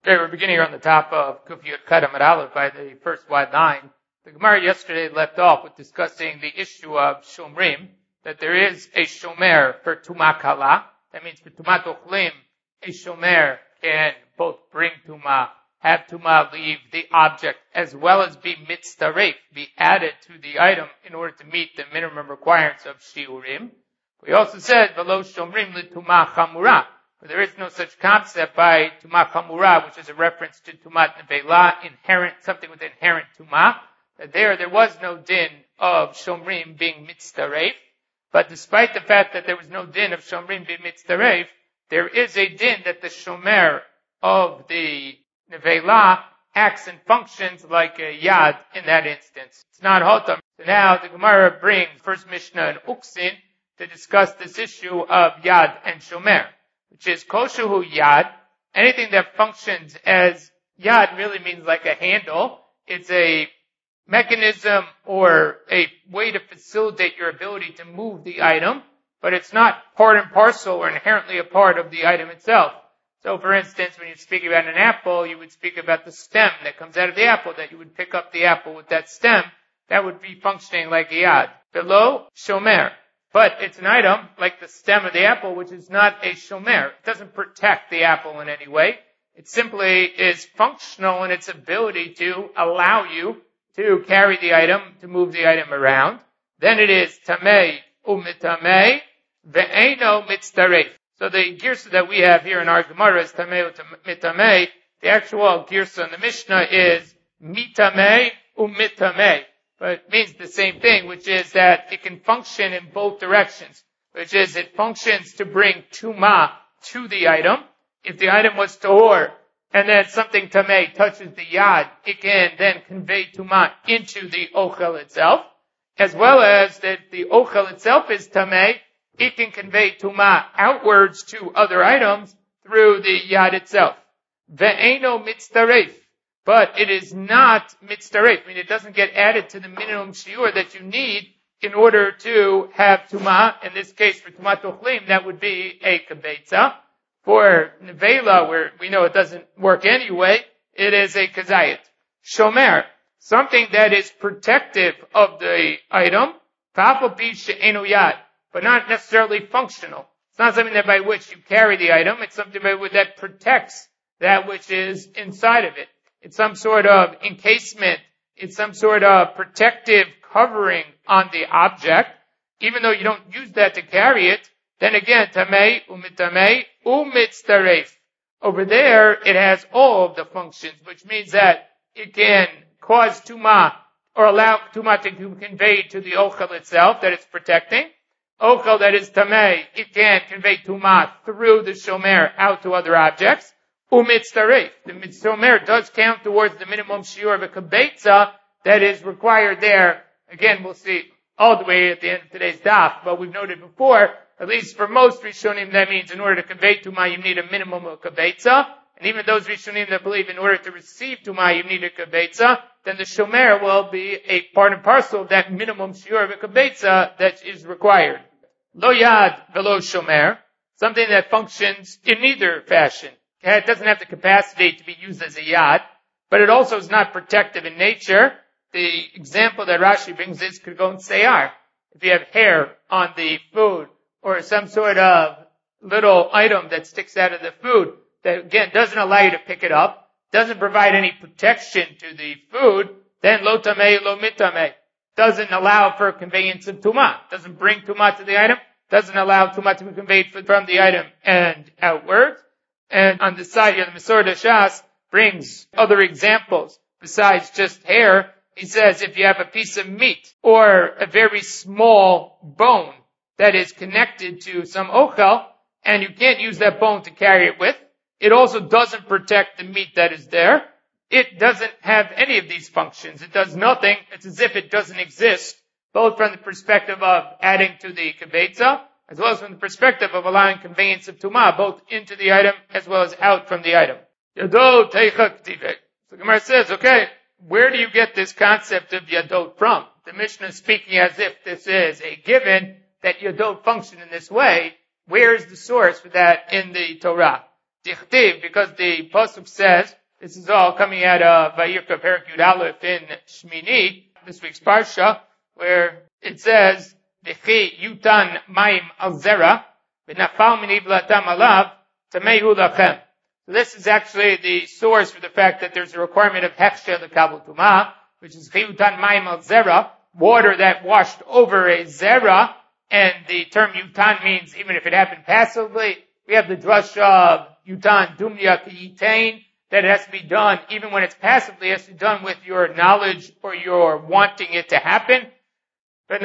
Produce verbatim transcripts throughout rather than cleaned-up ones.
Okay, we're beginning here on the top of Kufiyat Kadam at Aleph by the first wide line. The Gemara yesterday left off with discussing the issue of Shomrim, that there is a Shomer for Tumah Kala. That means for Tumah Tochlim, a Shomer can both bring Tumah, have Tumah leave the object, as well as be mitztaref, be added to the item in order to meet the minimum requirements of Shiurim. We also said, Velo Shomrim li Tumah Chamura. There is no such concept by Tumah Chamura, which is a reference to Tumat Nevela, inherent, something with inherent Tumah. That there, there was no din of Shomrim being mitztaref. But despite the fact that there was no din of Shomrim being mitztaref, there is a din that the Shomer of the Nevela acts and functions like a Yad in that instance. It's not Hotam. So now the Gemara brings first Mishnah and Uksin to discuss this issue of Yad and Shomer, which is koshuhu yad. Anything that functions as yad really means like a handle. It's a mechanism or a way to facilitate your ability to move the item, but it's not part and parcel or inherently a part of the item itself. So for instance, when you speak about an apple, you would speak about the stem that comes out of the apple, that you would pick up the apple with that stem. That would be functioning like a yad. Below, shomer. But it's an item, like the stem of the apple, which is not a shomer. It doesn't protect the apple in any way. It simply is functional in its ability to allow you to carry the item, to move the item around. Then it is tamei umitamei ve'eno mitztaref. So the girsa that we have here in our Gemara is tamei umitamei. The actual girsa in the Mishnah is mitamei umitamei. But it means the same thing, which is that it can function in both directions, which is it functions to bring tumah to the item. If the item was tahor, and then something tameh touches the yad, it can then convey tumah into the ochel itself, as well as that the ochel itself is tameh, it can convey tumah outwards to other items through the yad itself. Ve'eno mitztaref. But it is not mitztaref. I mean, it doesn't get added to the minimum shiur that you need in order to have tumah. In this case, for tumah tochlim, that would be a kibetza. For nevela, where we know it doesn't work anyway, it is a kazayit. Shomer, something that is protective of the item, kafal pi she'enu yad, but not necessarily functional. It's not something that by which you carry the item. It's something by which that protects that which is inside of it. It's some sort of encasement. It's some sort of protective covering on the object. Even though you don't use that to carry it, then again, tamei, umitamei, umitztaref. Over there, it has all of the functions, which means that it can cause tumah, or allow tumah to be conveyed to the ochel itself that it's protecting. Ochel that is tamei, it can convey tumah through the shomer out to other objects. Umitztaref. The mitzomer does count towards the minimum shiur of a kibetza that is required there. Again, we'll see all the way at the end of today's daf, but we've noted before, at least for most Rishonim, that means in order to convey tumah, you need a minimum of kibetza. And even those Rishonim that believe in order to receive tumah, you need a kibetza, then the shomer will be a part and parcel of that minimum shiur of a kibetza that is required. Lo yad velo shomer, something that functions in neither fashion. It doesn't have the capacity to be used as a yad, but it also is not protective in nature. The example that Rashi brings is Kirgon Seyar. If you have hair on the food, or some sort of little item that sticks out of the food, that again doesn't allow you to pick it up, doesn't provide any protection to the food, then lo tamei, lo mitamei. Doesn't allow for conveyance of tumah. Doesn't bring tumah to the item, doesn't allow tumah to be conveyed from the item and outwards. And on the side here, the Mesorah Shas brings other examples besides just hair. He says if you have a piece of meat or a very small bone that is connected to some ochel, and you can't use that bone to carry it with, it also doesn't protect the meat that is there. It doesn't have any of these functions. It does nothing. It's as if it doesn't exist, both from the perspective of adding to the kibetza, as well as from the perspective of allowing conveyance of tumah, both into the item as well as out from the item. Yadot teicha k'tivek. So Gemara says, okay, where do you get this concept of yadot from? The Mishnah is speaking as if this is a given that yadot function in this way. Where is the source for that in the Torah? Dichtiv, because the pasuk says, this is all coming out of Vayikra Perek Yud Aleph in Shmini, this week's parsha, where it says, V'chi yutan mayim al zera, v'nafal min ivlatam alav, tamehu lachem. So this is actually the source for the fact that there's a requirement of hechsher lekabel tumah, which is V'chi yutan mayim al zera, water that washed over a zera, and the term yutan means even if it happened passively, we have the drush of yutan dumya kiyitain, that it has to be done, even when it's passively, it has to be done with your knowledge or your wanting it to happen. And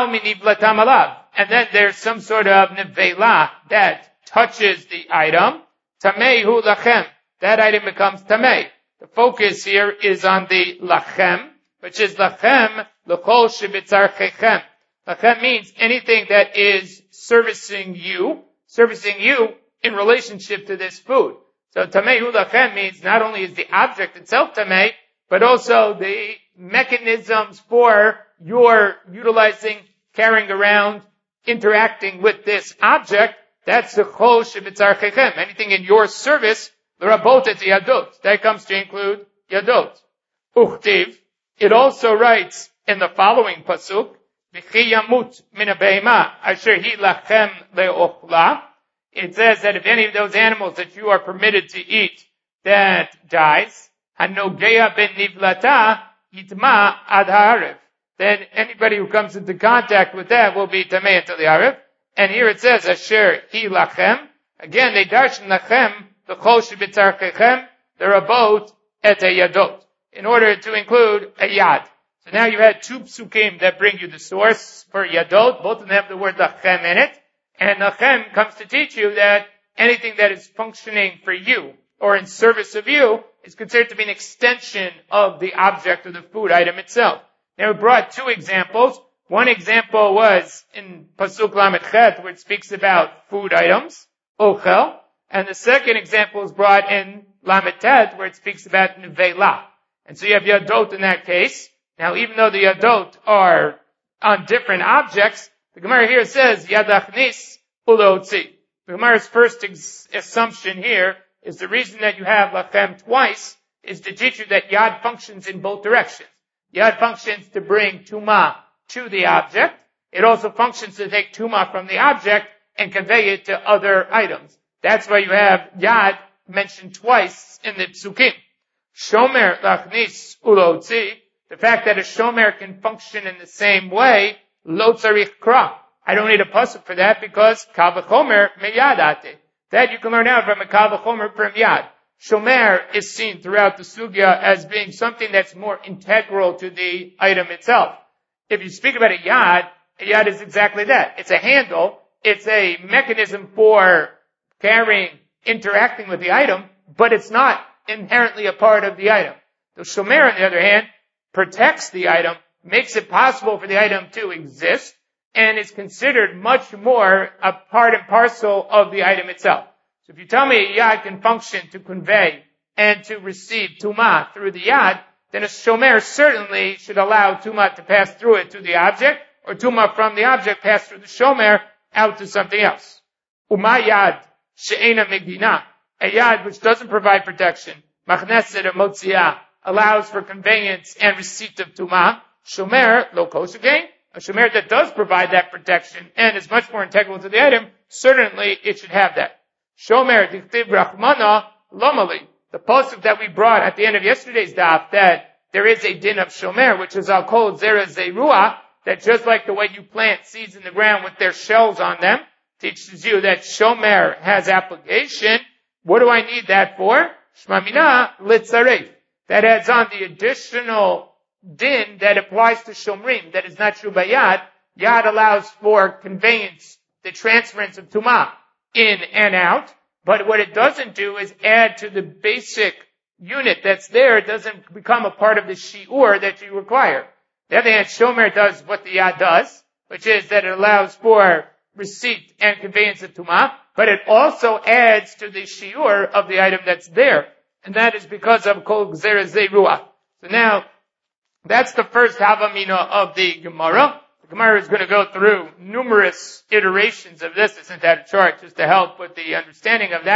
then there's some sort of nevela that touches the item. Tamehu lachem. That item becomes tameh. The focus here is on the lachem, which is lachem l'kol shebitzarchechem. Lachem means anything that is servicing you, servicing you in relationship to this food. So tamehu lachem means not only is the object itself tameh, but also the mechanisms for your utilizing, carrying around, interacting with this object. That's the chol shebitzarchechem. Anything in your service, l'rabot et yadot. That comes to include yadot. Uchtiv. It also writes in the following pasuk, v'chi yamut min ha-behema asher hi lachem le'ochla. It says that if any of those animals that you are permitted to eat that dies, hanogea ben nivlata yitma ad ha'arev, then anybody who comes into contact with that will be tamei until the arev. And here it says asher hi lachem. Again, they darshan lachem the chol shebitzarchechem the rabot et yadot in order to include a yad. So now you had two psukim that bring you the source for yadot. Both of them have the word lachem in it. And lachem comes to teach you that anything that is functioning for you or in service of you is considered to be an extension of the object of the food item itself. Now we brought two examples. One example was in Pasuk Lamed Chet, where it speaks about food items, ochel. And the second example is brought in Lamed Tet, where it speaks about nevela. And so you have yadot in that case. Now even though the yadot are on different objects, the Gemara here says, Yadachnis ulotzi. The Gemara's first ex- assumption here is the reason that you have lachem twice is to teach you that yad functions in both directions. Yad functions to bring tuma to the object. It also functions to take tuma from the object and convey it to other items. That's why you have yad mentioned twice in the psukim. Shomer lachnis ulotzi. The fact that a shomer can function in the same way, lo tzarich kra. I don't need a pasuk for that because kal v'chomer meyadate. That you can learn out from a kal v'chomer from yad. Shomer is seen throughout the sugya as being something that's more integral to the item itself. If you speak about a yad, a yad is exactly that. It's a handle. It's a mechanism for carrying, interacting with the item, but it's not inherently a part of the item. The shomer, on the other hand, protects the item, makes it possible for the item to exist, and is considered much more a part and parcel of the item itself. So if you tell me a yad can function to convey and to receive tumah through the yad, then a shomer certainly should allow tumah to pass through it to the object, or tumah from the object pass through the shomer out to something else. Uma yad she'ena megdina, a yad which doesn't provide protection, machneset or motziyah, allows for conveyance and receipt of tumah. Shomer lo kosher gain. A shomer that does provide that protection and is much more integral to the item, certainly it should have that. Shomer dichtiv rachmana lomali. The pasuk that we brought at the end of yesterday's daf, that there is a din of shomer, which is al kol zera zerua, that just like the way you plant seeds in the ground with their shells on them, teaches you that shomer has application. What do I need that for? Shmamina litzaref. That adds on the additional din that applies to shomrim, that is not true by yad. Yad allows for conveyance, the transference of tumah in and out, but what it doesn't do is add to the basic unit that's there. It doesn't become a part of the shi'ur that you require. The other hand, shomer does what the yad does, which is that it allows for receipt and conveyance of tumah, but it also adds to the shi'ur of the item that's there. And that is because of kol gzera zerua. So now, that's the first havamina of the Gemara. The Gemara is going to go through numerous iterations of this. It's in that chart just to help with the understanding of that.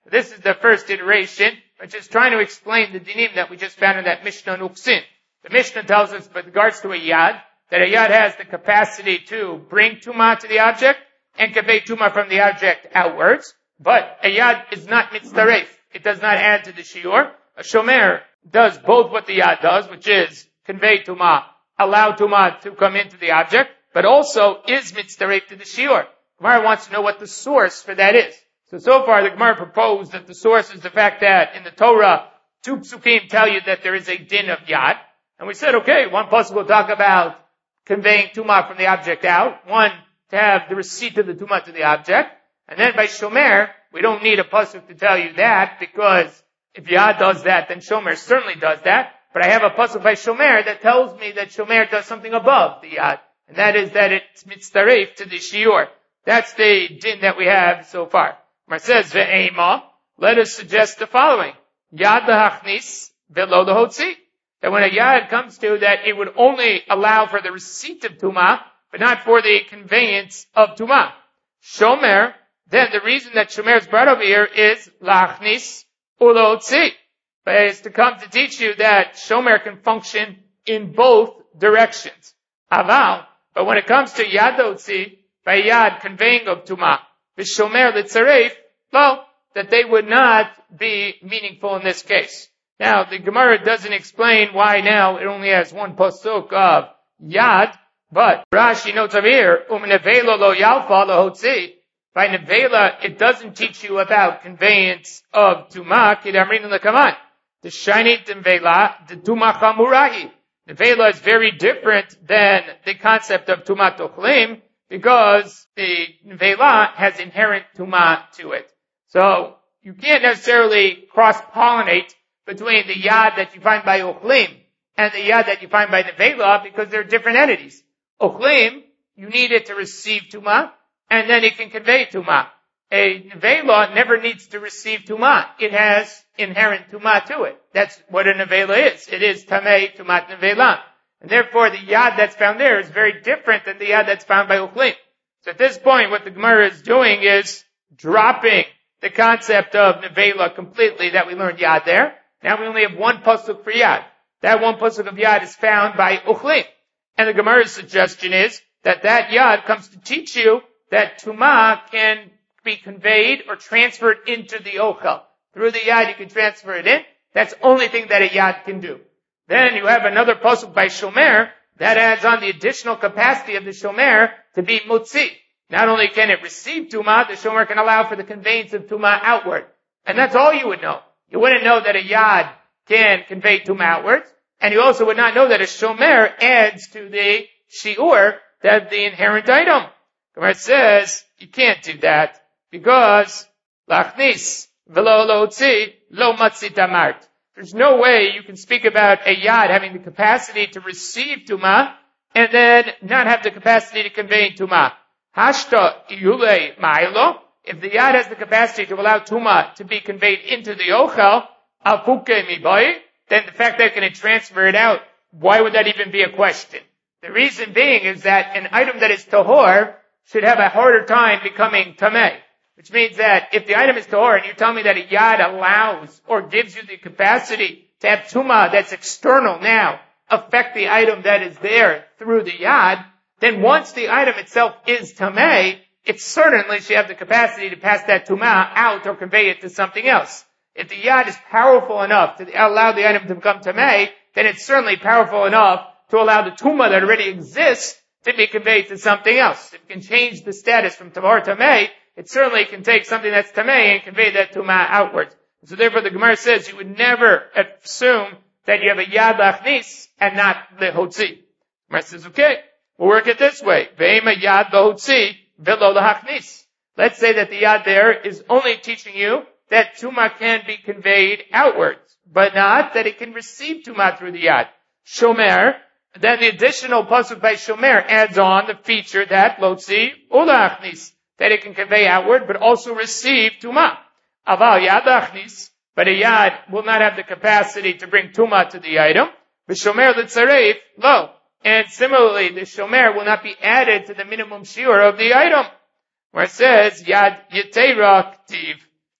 This is the first iteration, which is trying to explain the dinim that we just found in that Mishnah Nuksin. The Mishnah tells us with regards to a yad, that a yad has the capacity to bring tumah to the object and convey tumah from the object outwards, but a yad is not mitzaref. It does not add to the shiur. A shomer does both what the yad does, which is convey tumah, allow tumah to come into the object, but also is mitzaref to the shiur. Gemara wants to know what the source for that is. So, so far the Gemara proposed that the source is the fact that in the Torah, two psukim tell you that there is a din of yad. And we said, okay, one pasuk will talk about conveying tumah from the object out, one to have the receipt of the tumah to the object, and then by shomer, we don't need a pasuk to tell you that, because if yad does that, then shomer certainly does that, but I have a pasuk by shomer that tells me that shomer does something above the yad, and that is that it's mitzaref to the shiur. That's the din that we have so far. Mar says, ve'ema, let us suggest the following. Yad lahachnis velo lahotzi. That when a yad comes to that, it would only allow for the receipt of tumah, but not for the conveyance of tumah. Shomer, then the reason that shomer is brought over here is lahachnis ulahotzi. But it's to come to teach you that shomer can function in both directions. Aval, but when it comes to yad lahotzi, by yad conveying of tumah, v'shomer litzaref, well, that they would not be meaningful in this case. Now, the Gemara doesn't explain why now it only has one pasuk of yad, but Rashi notes over here, um nevela lo yalfa lahotzi. By nevela, it doesn't teach you about conveyance of tumah, kidamrin lekaman. The shinit nevela, the tumah chamurahi. Nevela is very different than the concept of tumah tochlim, because the nevela has inherent tumah to it. So, you can't necessarily cross-pollinate between the yad that you find by ochlim and the yad that you find by nevela, because they're different entities. Ochlim, you need it to receive tumah, and then it can convey tumah. A nevela never needs to receive tumah. It has inherent tumah to it. That's what a nevela is. It is tamei tumat nevela. And therefore, the yad that's found there is very different than the yad that's found by Uchlim. So at this point, what the Gemara is doing is dropping the concept of nevela completely that we learned yad there. Now we only have one pasuk for yad. That one pasuk of yad is found by Uchlim. And the Gemara's suggestion is that that yad comes to teach you that tumah can be conveyed or transferred into the ochel. Through the yad, you can transfer it in. That's the only thing that a yad can do. Then you have another pasuk by shomer that adds on the additional capacity of the shomer to be mutzi. Not only can it receive tumah, the shomer can allow for the conveyance of tumah outward. And that's all you would know. You wouldn't know that a yad can convey tumah outwards, and you also would not know that a shomer adds to the shiur, that the inherent item. Gemara says, you can't do that, because lachnis velo lotzi lo matzi tamart. There's no way you can speak about a yad having the capacity to receive tumah and then not have the capacity to convey tumah. Hashta iyule ma'ilo. If the yad has the capacity to allow tumah to be conveyed into the ochel, afuke mibai, then the fact that it can transfer it out, why would that even be a question? The reason being is that an item that is tahor should have a harder time becoming tameh. Which means that if the item is tahor and you tell me that a yad allows or gives you the capacity to have tumah that's external now affect the item that is there through the yad, then once the item itself is tameh, it certainly should have the capacity to pass that tumah out or convey it to something else. If the yad is powerful enough to allow the item to become tameh, then it's certainly powerful enough to allow the tumah that already exists to be conveyed to something else. If it can change the status from tahor to tameh, it certainly can take something that's tameh and convey that tumah outwards. So therefore the Gemara says you would never assume that you have a yad lachnis and not lehotzi. Gemara says, okay, we'll work it this way. Ve'ema yad lehotzi velo lehachnis. Let's say that the yad there is only teaching you that tumah can be conveyed outwards, but not that it can receive tumah through the yad. Shomer, then the additional pasuk by shomer adds on the feature that lotzi ulachnis, that it can convey outward, but also receive tumah. Aval yad lachnis, but a yad will not have the capacity to bring tumah to the item. V'shomer litzaref lo, and similarly, the shomer will not be added to the minimum shiur of the item, where it says yad yetera ktiv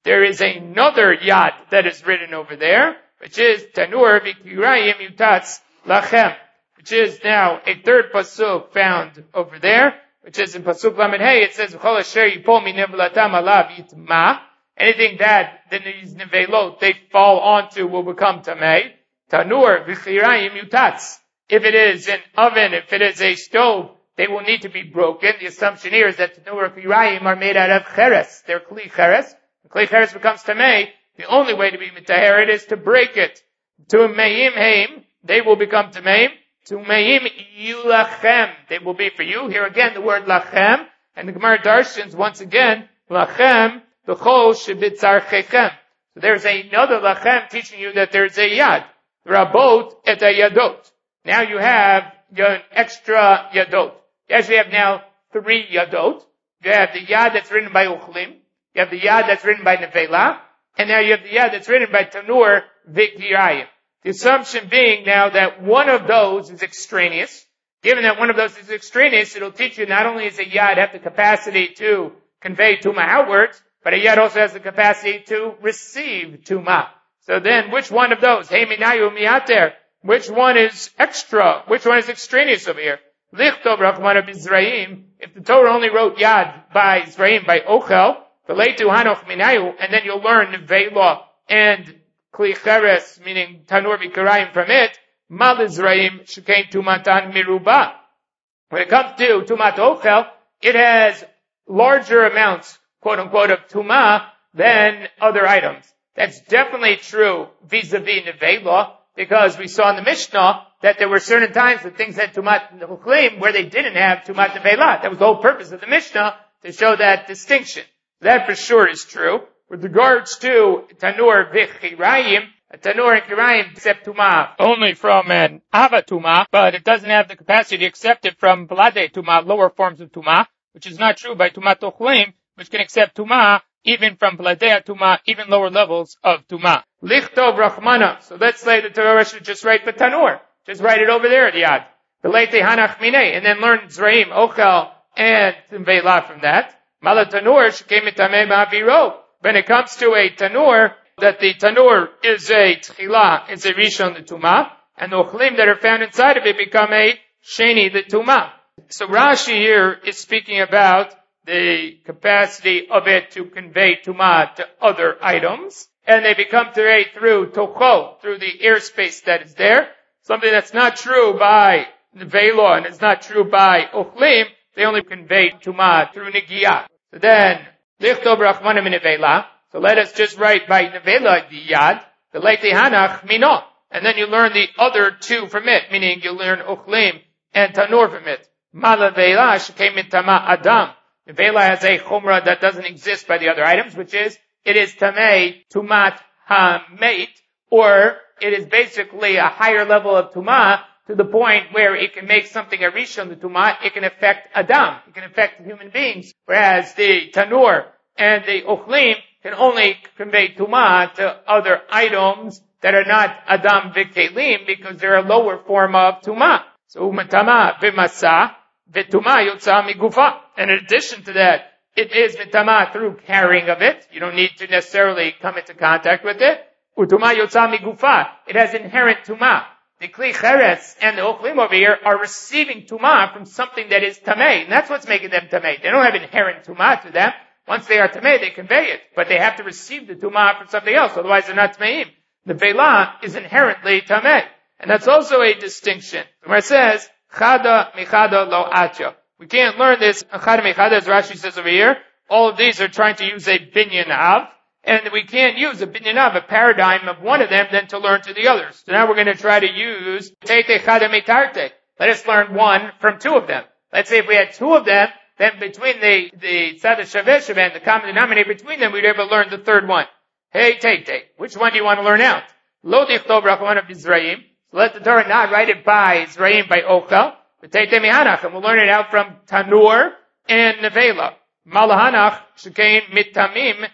there is another yad that is written over there, which is Tanur v'kirayim yutatz lachem, which is now a third pasuk found over there, which is in pasuk lamed hey. It says V'chol asher yipol minevelatam alav yitma. Anything that these nevelot they fall onto will become tamei. Tanur v'kirayim yutatz. If it is an oven, if it is a stove, they will need to be broken. The assumption here is that tanur v'kirayim are made out of cheres. They're kli cheres. When kli cheres becomes tamei, the only way to be mitaher it is to break it. To meim heim, they will become tameim. To meim yulachem, they will be for you. Here again, the word lachem, and the Gemara darshans once again, lachem, b'chol shebitzarchechem. So there's another lachem teaching you that there's a yad. Rabot et yadot. Now you have an extra yadot. You actually have now three yadot. You have the yad that's written by uchlim. You have the yad that's written by nevela. And now you have the yad that's written by tanur v'kirayim. The assumption being now that one of those is extraneous. Given that one of those is extraneous, it'll teach you not only does a yad have the capacity to convey tuma outwards, but a yad also has the capacity to receive tuma. So then, which one of those? Hey minayu miater. Which one is extra? Which one is extraneous over here? Lichtov rachmana b'Izraim. If the Torah only wrote yad by Izraim, by Ochel, v'leitu hanoch minayu, and then you'll learn nevela and kli cheres, meaning tanur v'kirayim from it, mal Izraim shekein tumatan miruba. When it comes to tumat ochel, it has larger amounts, quote unquote, of tuma than other items. That's definitely true vis-a-vis nevela, because we saw in the Mishnah that there were certain times that things had tumat uchlim where they didn't have tumat nevela. That was the whole purpose of the Mishnah, to show that distinction. That for sure is true. With regards to tanur v'chirayim, a tanur and kirayim accept tuma only from an ava tuma, but it doesn't have the capacity to accept it from blade tuma, lower forms of tuma, which is not true by tumat ochlim, which can accept tuma even from bladei tuma, even lower levels of tuma. Lichtov rachmana. So let's say the Torah should just write the tanur, just write it over there at yad. The leite hanach minei, and then learn zraim, ochel, and vela from that. Mala tanur shekem mitamei ma'aviro. When it comes to a tanur, that the tanur is a tchila, is a rishon the tuma, and the ochlim that are found inside of it become a sheni the tuma. So Rashi here is speaking about the capacity of it to convey tuma to other items, and they become terei through tocho, through the airspace that is there. Something that's not true by nevela, and it's not true by ochlim, they only convey tuma through negiah. So then, lichtov rachmana min nevela. So let us just write by nevela the yad, the leite hanach mino, and then you learn the other two from it, meaning you learn ochlim and tanur from it. Mala vela shekem mitama adam. Nevela has a chumrah that doesn't exist by the other items, which is, it is tamei tumat ha-meit, or it is basically a higher level of tumah to the point where it can make something a rishon the tumah, it can affect adam, it can affect human beings, whereas the tanur and the ochlim can only convey tumah to other items that are not adam v'kelim, because they're a lower form of tumah. So umatama v'masa v'tumah yotza migufa. And in addition to that, it is v'tamah through carrying of it. You don't need to necessarily come into contact with it. Utumah yotza migufa. It has inherent tumah. The kli cheres and the ochlim over here are receiving tumah from something that is tamei, and that's what's making them tamei. They don't have inherent tumah to them. Once they are tamei, they convey it, but they have to receive the tumah from something else, otherwise they're not tameim. The vela is inherently tamei, and that's also a distinction. Where it says chada michada lo atya. We can't learn this chada michada, as Rashi says over here. All of these are trying to use a binyan av. And we can't use a binyan av, a paradigm of one of them, than to learn to the others. So now we're going to try to use teite chada mitarte. Let us learn one from two of them. Let's say if we had two of them, then between the, the tzad shaveh shaveh and the common denominator between them, we'd be able to learn the third one. Hey teite. Which one do you want to learn out? Lo dichtov rachmana b'Izraim. So let the Torah not write it by Izraim, by Ochel. But teite mihanach. And we'll learn it out from Tanur and Nevela. Malahanach shekein mitamim.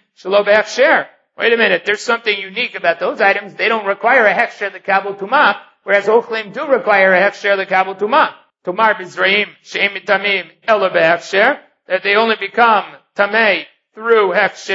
Wait a minute, there's something unique about those items. They don't require a hechsher the kabul tumah, whereas ochlim do require a hechsher the kabul tumah. Tumar b'Izraim she'em mitamim ela behechsher, that they only become tamei through hechsher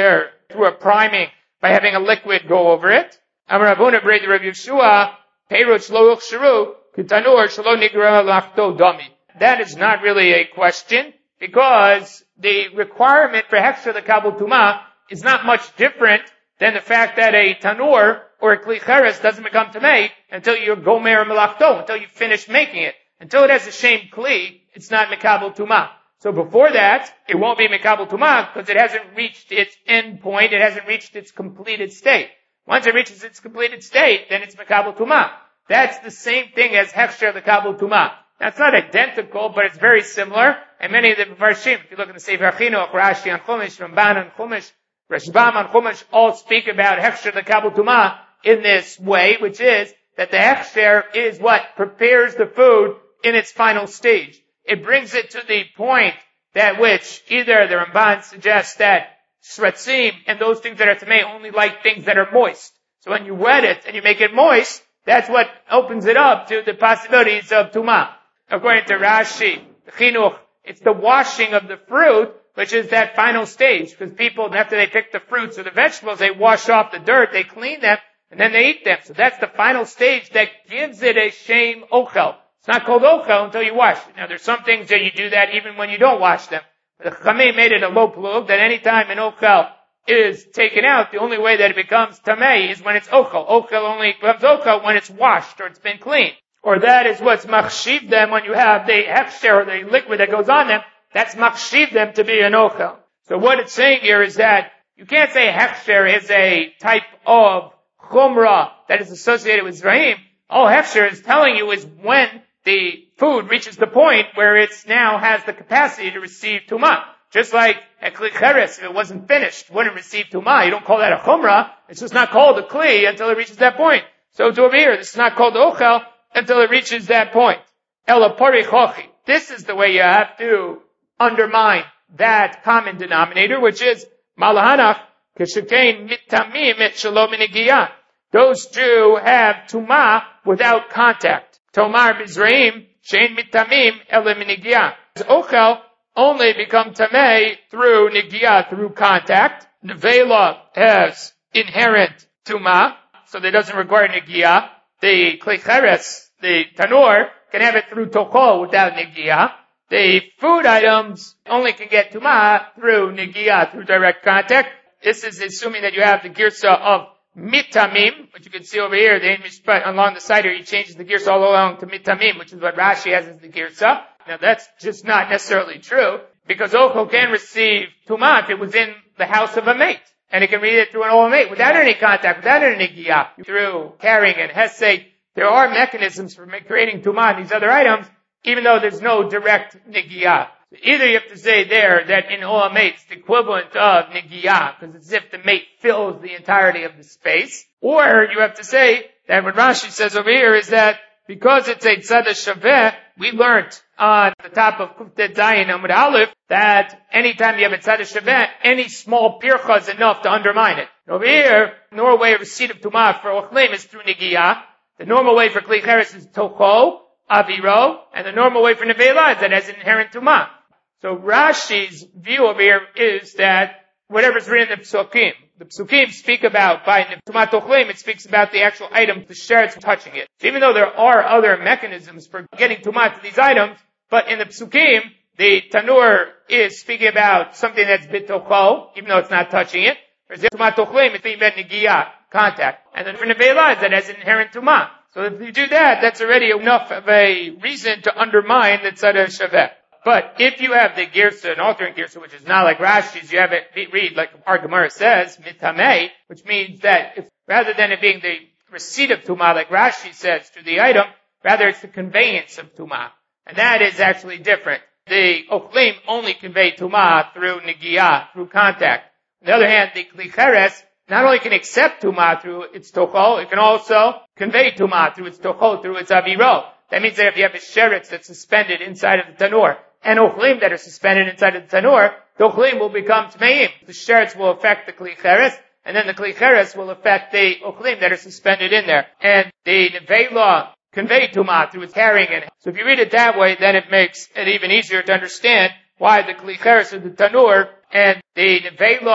through a priming by having a liquid go over it. Amar Rabuna B'rei the Rav Yeshua, Peirot Shlo Uchsheru, K'tanur Shlo Nigra Lachto Dami. That is not really a question, because the requirement for Hechsher l'Kabel Tumah is not much different than the fact that a tanur or a kli cheres doesn't become tamei until you gomer melachto, until you finish making it. Until it has a shame kli, it's not mekabel tumah. So before that, it won't be mekabel tumah because it hasn't reached its end point, it hasn't reached its completed state. Once it reaches its completed state, then it's mekabel tumah. That's the same thing as hechsher l'kabel tumah. That's not identical, but it's very similar. And many of the Varshim, if you look in the Sefer Chinuch, Rashi on Chumash, Ramban on Chumash, Rashbam on Chumash, all speak about hechsher l'kabel tumah in this way, which is that the hechsher is what prepares the food in its final stage. It brings it to the point that which either the Ramban suggests that shratzim and those things that are tamei only like things that are moist. So when you wet it and you make it moist, that's what opens it up to the possibilities of tumah. According to Rashi, Chinuch, it's the washing of the fruit, which is that final stage. Because people, after they pick the fruits or the vegetables, they wash off the dirt, they clean them, and then they eat them. So that's the final stage that gives it a shame ochel. It's not called ochel until you wash it. Now there's some things that you do that even when you don't wash them. The Chachamim made it a low plug that any time an ochel is taken out, the only way that it becomes tamei is when it's ochel. Ochel only becomes ochel when it's washed or it's been cleaned. Or that is what's machshiv them when you have the hechsher or the liquid that goes on them. That's machshiv them to be an ochel. So what it's saying here is that you can't say hechsher is a type of chumrah that is associated with zrahim. All hechsher is telling you is when the food reaches the point where it now has the capacity to receive tumah. Just like a kli cheres, if it wasn't finished, wouldn't receive tumah. You don't call that a chumrah. It's just not called a kli until it reaches that point. So to over here, this is not called ochel until it reaches that point. Ela parichochi. This is the way you have to undermine that common denominator, which is malahanach keshekein mitamim et shalom minigiyah. Those two have tumah without contact. Tomar bizraim shein mitamim ela minigiyah. Ochel only become tamei through nigiyah, through contact. Nevela has inherent tumah, so that doesn't require nigiyah. The kli cheres, the tanur, can have it through tochol without nigiyah. The food items only can get tumah through nigiyah, through direct contact. This is assuming that you have the girsa of mitamim, which you can see over here, the Mishpat along the side here, he changes the girsa all along to mitamim, which is what Rashi has as the girsa. Now that's just not necessarily true, because ochel can receive tumah if it was in the house of a mate. And it can read it through an old mate without any contact, without any nigiyah, through carrying and hesed. There are mechanisms for creating tumah in these other items, even though there's no direct nigiyah. So either you have to say there that in oil mate it's the equivalent of nigiyah, because it's as if the mate fills the entirety of the space, or you have to say that what Rashi says over here is that because it's a tzada shaveh, we learned on the top of Kuftet Zayin Amud Aleph that anytime you have a tzada shaveh, any small pircha is enough to undermine it. And over here, the normal way of receipt of tumah for ochlim is through nigiyah. The normal way for kli cheres is tocho, aviro, and the normal way for nevela is that it has inherent tumah. So Rashi's view over here is that whatever's written in the psukim, the psukim speak about, by tumah tochlim, it speaks about the actual item, the sheretz touching it. So even though there are other mechanisms for getting tumah to these items, but in the psukim, the tanur is speaking about something that's bitocho, even though it's not touching it. Whereas the tumah tochlim is speaking about nigiyah, contact. And then for nevela is that has inherent tumah. So if you do that, that's already enough of a reason to undermine the tzada shaveh. But if you have the girsa, an alternate girsa, which is not like Rashi's, you have it read like our Gemara says, mitamei, which means that if, rather than it being the receipt of tumah, like Rashi says, to the item, rather it's the conveyance of tumah. And that is actually different. The ochlim only convey tumah through nigiyah, through contact. On the other hand, the kli cheres not only can accept tumah through its tochol, it can also convey tumah through its tochol, through its aviro. That means that if you have a sheretz that's suspended inside of the tanur, and ochlim that are suspended inside of the tanur, the ochlim will become tmeim. The sheretz will affect the kli cheres, and then the kli cheres will affect the ochlim that are suspended in there. And the nevela convey tumah through its carrying it. So if you read it that way, then it makes it even easier to understand why the kli cheres of the tanur and the nevela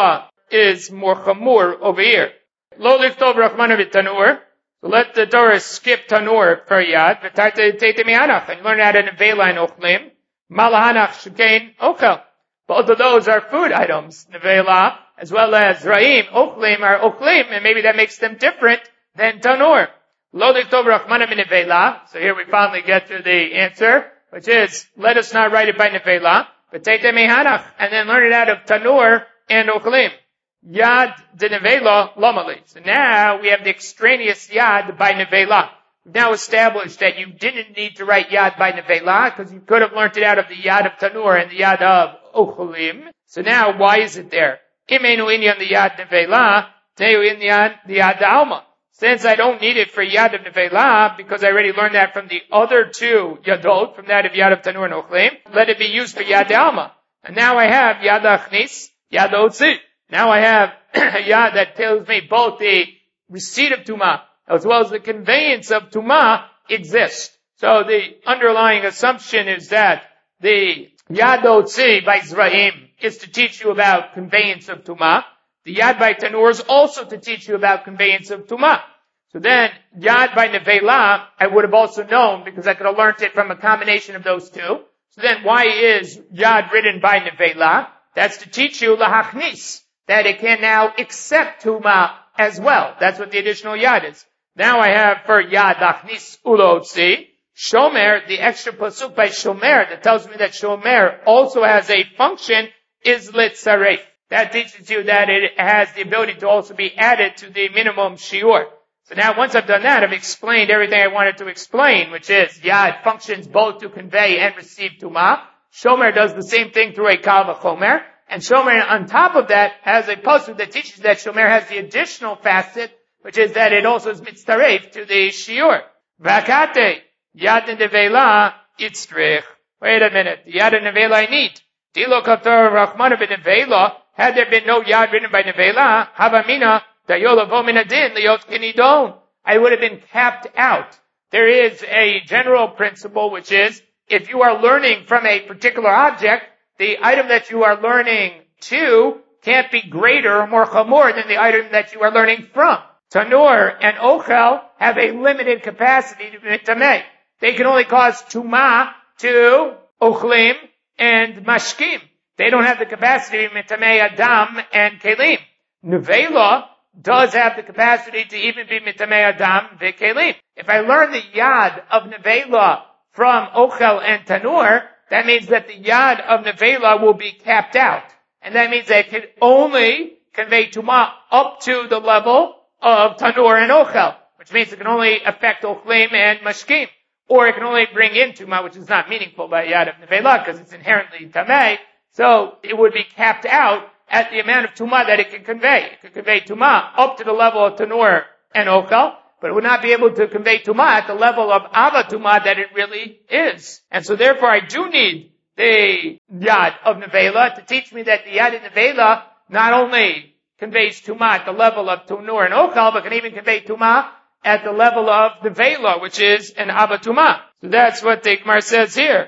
is more chamur over here. Lo lichtov rachmana v'tanur. So let the Torah skip tanur for yad. V'tarta teite mi'anach. And learn how to nevela and ochlim. Malahanach shekain ochel. Both of those are food items. Nevela, as well as ra'im, ochlim are ochlim. And maybe that makes them different than tanur. Lo lichtov rachmana v'nevela. So here we finally get to the answer, which is, let us not write it by nevela. V'teite mi'anach. And then learn it out of tanur and ochlim. Yad de nevela lamali. So now we have the extraneous yad by nevela. We've now established that you didn't need to write yad by nevela because you could have learned it out of the yad of tanur and the yad of ocholim. So now why is it there? Imenu inyan the yad nevela, teu inyan the yad alma. Since I don't need it for yad of nevela because I already learned that from the other two yadot, from that of yad of tanur and ocholim, let it be used for yad alma. And now I have yad achnis, yad otzi. Now I have a yad that tells me both the receipt of Tumah as well as the conveyance of Tumah exist. So the underlying assumption is that the Yad Otzi by Zra'im is to teach you about conveyance of Tumah. The Yad by Tanur is also to teach you about conveyance of Tumah. So then, Yad by Nevela, I would have also known because I could have learned it from a combination of those two. So then why is Yad written by Nevela? That's to teach you Lahachnis, that it can now accept Tumah as well. That's what the additional Yad is. Now I have for Yad Achnis Ulotzi, Shomer, the extra pasuk by Shomer that tells me that Shomer also has a function is Litzaref. That teaches you that it has the ability to also be added to the minimum shiur. So now once I've done that, I've explained everything I wanted to explain, which is Yad functions both to convey and receive Tumah. Shomer does the same thing through a Kal V'chomer. And Shomer, on top of that, has a pasuk that teaches that Shomer has the additional facet, which is that it also is mitzaref to the shiur. Vakate, yad nevela itzrich. Wait a minute, the yad nevela I need. Dilo kator rachmana b'nevela. Had there been no yad written by nevela, havamina dayolavo minadin liot kinidon. I would have been capped out. There is a general principle, which is, if you are learning from a particular object, the item that you are learning to can't be greater or more chamor than the item that you are learning from. Tanur and ochel have a limited capacity to be mitameh. They can only cause tumah to ochlim and mashkim. They don't have the capacity to be mitameh adam and kelim. Nevela does have the capacity to even be mitameh adam vekelim. If I learn the yad of nevela from ochel and tanur, that means that the yad of nevela will be capped out. And that means that it can only convey tumah up to the level of tanur and ochel, which means it can only affect ochlim and mashkim. Or it can only bring in tumah, which is not meaningful by yad of nevela, because it's inherently tameh. So it would be capped out at the amount of tumah that it can convey. It can convey tumah up to the level of tanur and ochel, but it would not be able to convey tumah at the level of ava tumah that it really is. And so therefore I do need the yad of nevela to teach me that the yad of nevela not only conveys tumah at the level of tanur and ochel, but can even convey tumah at the level of nevela, which is an ava tumah. So that's what the Gemara says here.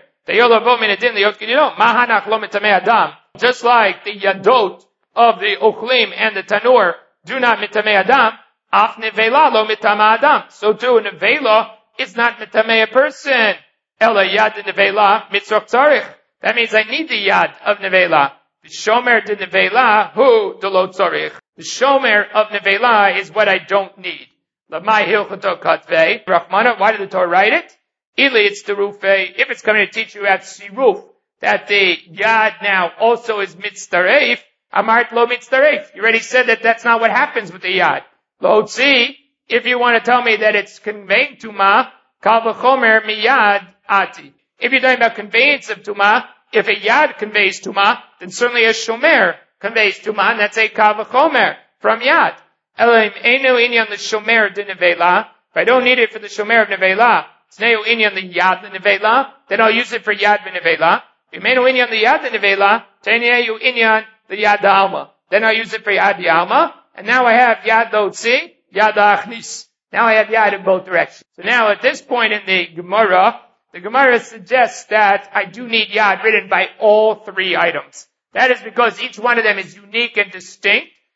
Just like the yadot of the ochlim and the tanur do not mitamei adam, af nevela lo mitama adam. So too, nevela is not mitamei a person. Ela yad nevela mitzvah tzarich. That means I need the yad of nevela. The shomer de nevela, hu de lo tzarich. The shomer of nevela is what I don't need. Lamai hilchato katvei. Rachmana, why did the Torah write it? Ili, it's the rufei. If it's coming to teach you at siruf, that the yad now also is mitzdaref, amart lo mitzdaref. You already said that that's not what happens with the yad. Lo tzi, if you want to tell me that it's conveying tumah, kal v'chomer miyad ati. If you're talking about conveyance of tumah, if a yad conveys tumah, then certainly a shomer conveys tumah, and that's a kal v'chomer from yad. Elohim enu inyan the shomer de nevela. If I don't need it for the shomer of nevela, Tneu inyan the yad the nevela, then I'll use it for yad v'nevela. Imenu inyan the yad the nevela, teneu inyan the yad alma. Then I'll use it for yad alma. And now I have yad lotzi, yad achnis. Now I have yad in both directions. So now at this point in the Gemara, the Gemara suggests that I do need yad written by all three items. That is because each one of them is unique and distinct.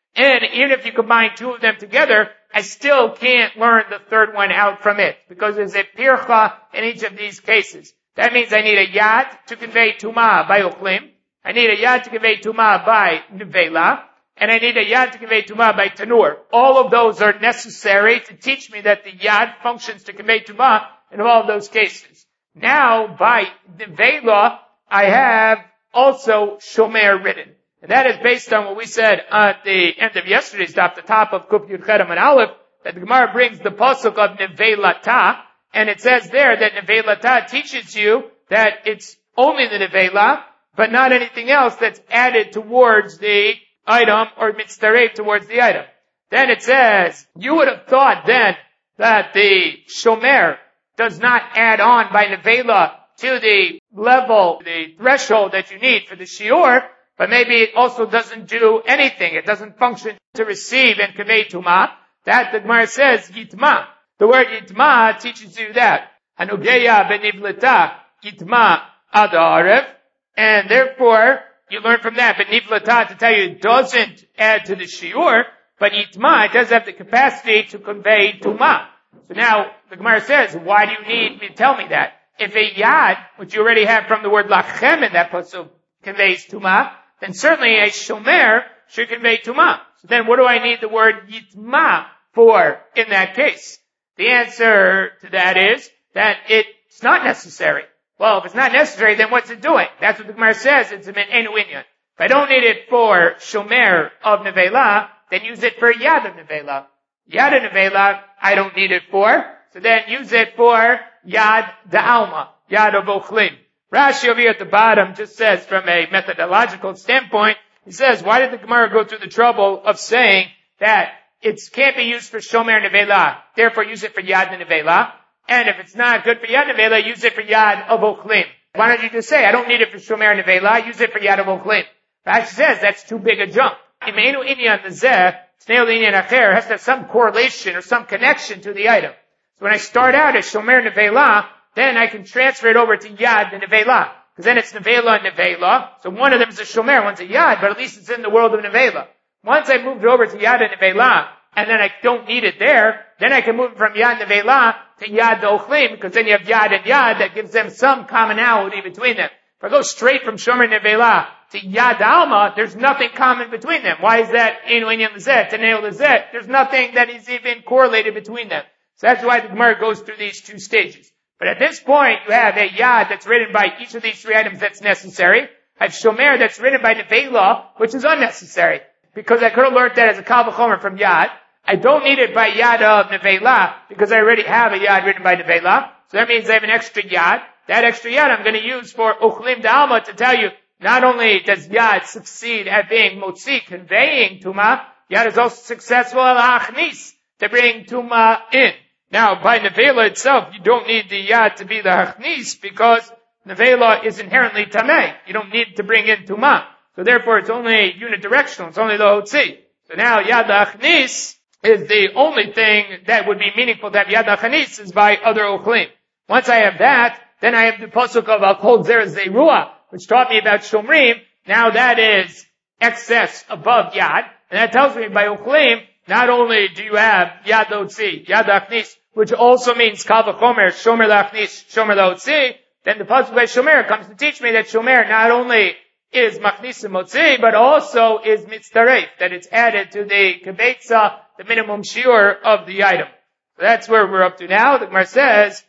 And even if you combine two of them together, I still can't learn the third one out from it, because there's a pircha in each of these cases. That means I need a yad to convey tumah by ochlim, I need a yad to convey tumah by nevela, and I need a yad to convey tumah by tanur. All of those are necessary to teach me that the yad functions to convey tumah in all of those cases. Now, by nevela, I have also shomer written. And that is based on what we said at the end of yesterday's daf, the top of Kuf Yud Chet Amud Aleph, that the Gemara brings the pasuk of nevelata, and it says there that nevelata teaches you that it's only the nevela, but not anything else that's added towards the item or mitzaref towards the item. Then it says, you would have thought then that the shomer does not add on by nevela to the level, the threshold that you need for the shiur, but maybe it also doesn't do anything. It doesn't function to receive and convey tumah. That the Gemara says, yitma. The word yitma teaches you that. Hanugeya benivleta yitma adarev. And therefore, you learn from that, benivleta to tell you it doesn't add to the shiur, but yitma, it does have the capacity to convey tumah. So now, the Gemara says, why do you need me to tell me that? If a yad, which you already have from the word lachem in that pasuk, conveys tumah, then certainly a shomer should convey tumah. So then what do I need the word yitma for in that case? The answer to that is that it's not necessary. Well, if it's not necessary, then what's it doing? That's what the Gemara says. It's an enu inyan. If I don't need it for shomer of nevela, then use it for yad of nevela. Yad of nevela, I don't need it for. So then use it for yad da'alma, yad of ochlim. Rashi over here at the bottom just says, from a methodological standpoint, he says, why did the Gemara go through the trouble of saying that it can't be used for shomer nevela, therefore use it for yad nevela, and if it's not good for yad nevela, use it for yad of ochlim. Why don't you just say, I don't need it for shomer nevela, use it for yad of ochlim? Rashi says, that's too big a jump. Imeinu inyan nezeh, tnei inyan acher, has to have some correlation or some connection to the item. So when I start out as shomer nevela, then I can transfer it over to yad and nevela. Because then it's nevela and nevela. So one of them is a shomer, one's a yad, but at least it's in the world of nevela. Once I moved over to yad and nevela, and then I don't need it there, then I can move from yad nevela to yad ochlim, because then you have yad and yad that gives them some commonality between them. If I go straight from shomer nevela to yad alma, there's nothing common between them. Why is that? Enu inyan lezeh, teneo lezeh. There's nothing that is even correlated between them. So that's why the Gemara goes through these two stages. But at this point, you have a yad that's written by each of these three items that's necessary. I have shomer that's written by nevela, which is unnecessary. Because I could have learned that as a kal v'chomer from yad. I don't need it by yad of nevela, because I already have a yad written by nevela. So that means I have an extra yad. That extra yad I'm going to use for uchlim da'alma to tell you, not only does yad succeed at being motzi, conveying tumah, yad is also successful al achnis, to bring tumah in. Now, by nevela itself, you don't need the yad to be the hachnis, because nevela is inherently tameh. You don't need to bring in tumah. So therefore, it's only unidirectional. It's only the hotzi. So now, yad hachnis is the only thing that would be meaningful to have yad hachnis is by other ochlim. Once I have that, then I have the pasuk of al kol zer zerua, which taught me about shomrim. Now that is excess above yad. And that tells me by ochlim, not only do you have yad hotzi, yad hachnis, which also means kal v'chomer, shomer lachnis, shomer lahotzi, then the pasuk by shomer comes to teach me that shomer not only is machnis and motzi, but also is mitzaref, that it's added to the kibetza, the minimum shiur of the item. So that's where we're up to now. The Gemara says,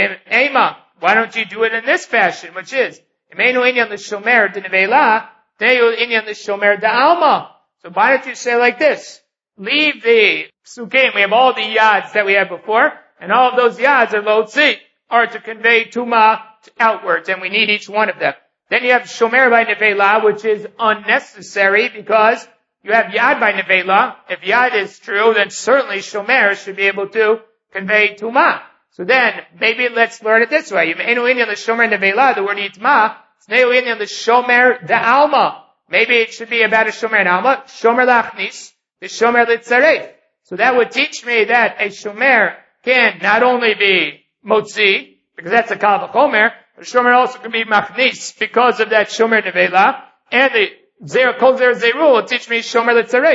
Ema, why don't you do it in this fashion, which is, Imenu inyan l'shomer d'nevela, Teu inyan l'shomer da'alma. So why don't you say like this? Leave the psukim, we have all the yads that we had before, and all of those yads are lotzi, are to convey tuma outwards, and we need each one of them. Then you have shomer by nevela, which is unnecessary because you have yad by nevela. If yad is true, then certainly shomer should be able to convey tuma. So then, maybe let's learn it this way. Enu inyan l'shomer nevela, the word yitma, sneu inyan l'shomer da'alma. Maybe it should be about a shomer da'alma, shomer lachnis, the shomer litzaref. So that would teach me that a shomer can not only be motzi, because that's a kal v'chomer, but a shomer also can be machnis because of that shomer nevela, and the zer kol zer zeru will teach me shomer litzaref.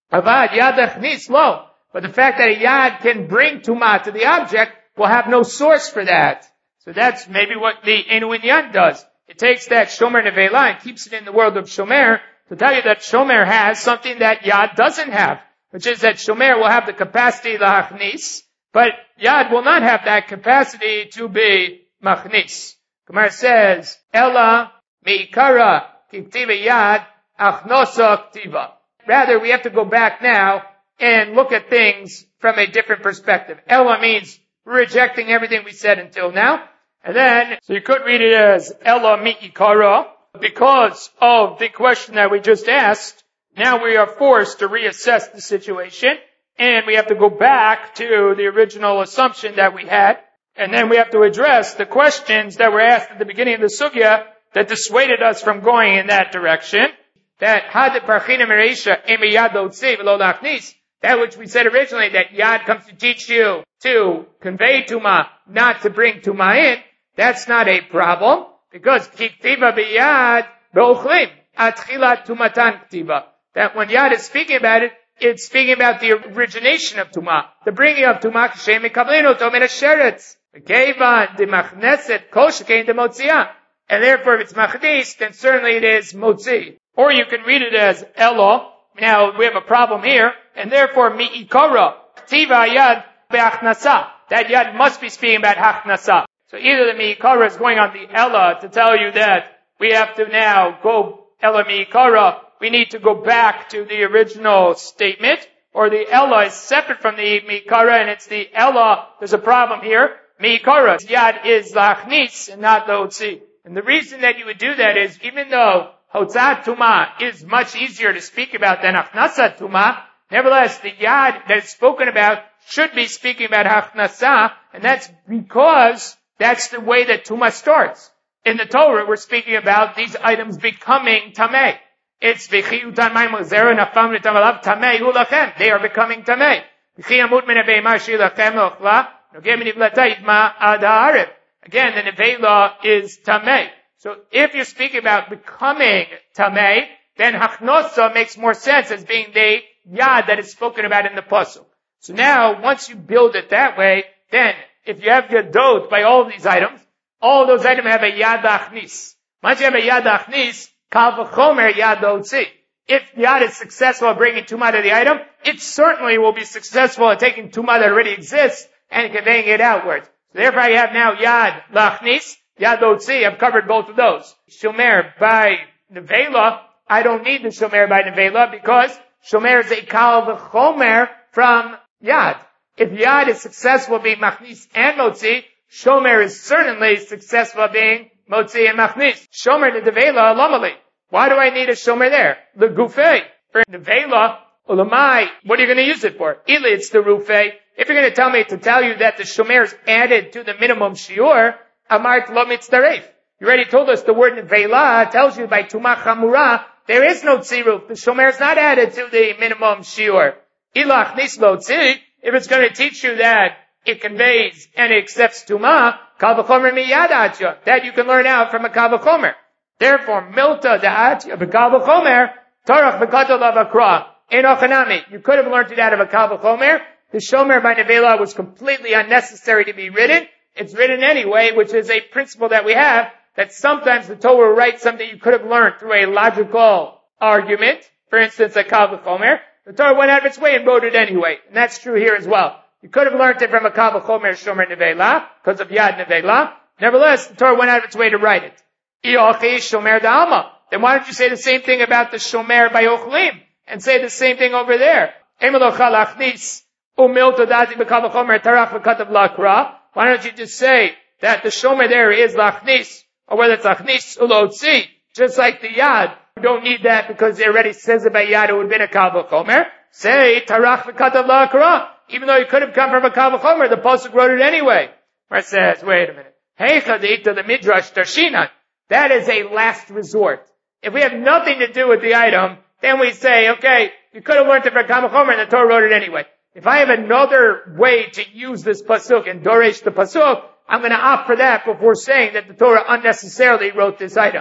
Avad yad achnis lo. But the fact that a yad can bring tuma to the object will have no source for that. So that's maybe what the Einu Inyan does. It takes that shomer nevela and keeps it in the world of shomer to tell you that shomer has something that yad doesn't have, which is that shomer will have the capacity lahachnis, but yad will not have that capacity to be machnis. Gemara says, Ella meikara kiktiva yad achnosa ktiva. Rather, we have to go back now and look at things from a different perspective. Ella means rejecting everything we said until now. And then, so you could read it as Ella mi'ikara. Because of the question that we just asked, now we are forced to reassess the situation, and we have to go back to the original assumption that we had, and then we have to address the questions that were asked at the beginning of the sugya that dissuaded us from going in that direction. That had parchina mereisha emi yad lo tzei v'lo lachnis. That which we said originally, that yad comes to teach you to convey tuma, not to bring tuma in. That's not a problem, because kiktiva biyad be'ochlim atchilat tumatan ktiva. That when yad is speaking about it, it's speaking about the origination of tuma, the bringing of tuma k'shem mekablein oto min hasheretz. V'keivan demachneset kol shekein demotzia. And therefore, if it's machnis, then certainly it is motzi. Or you can read it as elo. Now, we have a problem here, and therefore, mi'ikara, ktiva yad be'achnasa. That yad must be speaking about hachnasa. So either the mi'ikara is going on the ella to tell you that we have to now go ella mi'ikara, we need to go back to the original statement, or the ella is separate from the mi'ikara, and it's the ella, there's a problem here. Mi'ikara, yad is lachnis and not the hotzi. And the reason that you would do that is, even though hotzat tuma is much easier to speak about than achnasat tuma, nevertheless, the yad that is spoken about should be speaking about achnasa, and that's because that's the way that tuma starts. In the Torah, we're speaking about these items becoming tameh. It's v'chiyutan mayim l'zera nafam l'tamalav tameh hu lachem. They are becoming tameh. V'chiyamut min ha'beimah shi lachem l'ochla nogeh min ivlata yitma ad ha'arev. Again, the nevela is tameh. So if you're speaking about becoming tameh, then hachnosa makes more sense as being the yad that is spoken about in the pasuk. So now, once you build it that way, then if you have yadot by all of these items, all of those items have a yad achnis. Once you have a yad achnis, kal v'chomer yad otzi. If yad is successful at bringing tumah to the item, it certainly will be successful at taking tumah that already exists and conveying it outwards. So therefore I have now yad lachnis, yad otzi. I've covered both of those. Shomer by nevela, I don't need the shomer by nevela because shomer is a kal v'chomer from yad. If yad is successful being machnis and motzi, shomer is certainly successful being motzi and machnis. Shomer to nevela alamali. Why do I need a shomer there? The gufei. For nevela, ulamai, what are you going to use it for? Ili, it's the rufei. If you're going to tell me to tell you that the shomer is added to the minimum shiur, amart lo mitzdaref. You already told us the word nevela tells you by tumah chamura, there is no tziruf. The shomer is not added to the minimum shiur. Ilach nis lo tziruf. If it's going to teach you that it conveys and it accepts tumah, kal v'chomer miyad atya, that you can learn out from a kal v'chomer. Therefore, milta da'atya b'kal v'chomer, tarach v'katal avakra, enochanami. You could have learned it out of a kal v'chomer. The shomer by nevela was completely unnecessary to be written. It's written anyway, which is a principle that we have, that sometimes the Torah writes something you could have learned through a logical argument. For instance, a kal v'chomer. The Torah went out of its way and wrote it anyway. And that's true here as well. You could have learned it from a kal v'chomer shomer nevela, because of yad nevela. Nevertheless, the Torah went out of its way to write it. Iochi shomer da'alma. Then why don't you say the same thing about the shomer by ochlim? And say the same thing over there. Why don't you just say that the shomer there is lachnis, or whether it's lachnis ulotzi, just like the yad. You don't need that because it already says it by yad, it would have been a kal v'chomer. Say, tarach v'katav la'akra. Even though it could have come from a kal v'chomer, the pasuk wrote it anyway. Where it says, wait a minute. Heicha de'ita the midrash tarshinan. That is a last resort. If we have nothing to do with the item, then we say, okay, you could have learned it from a kal v'chomer and the Torah wrote it anyway. If I have another way to use this pasuk and doresh the pasuk, I'm going to opt for that before saying that the Torah unnecessarily wrote this item.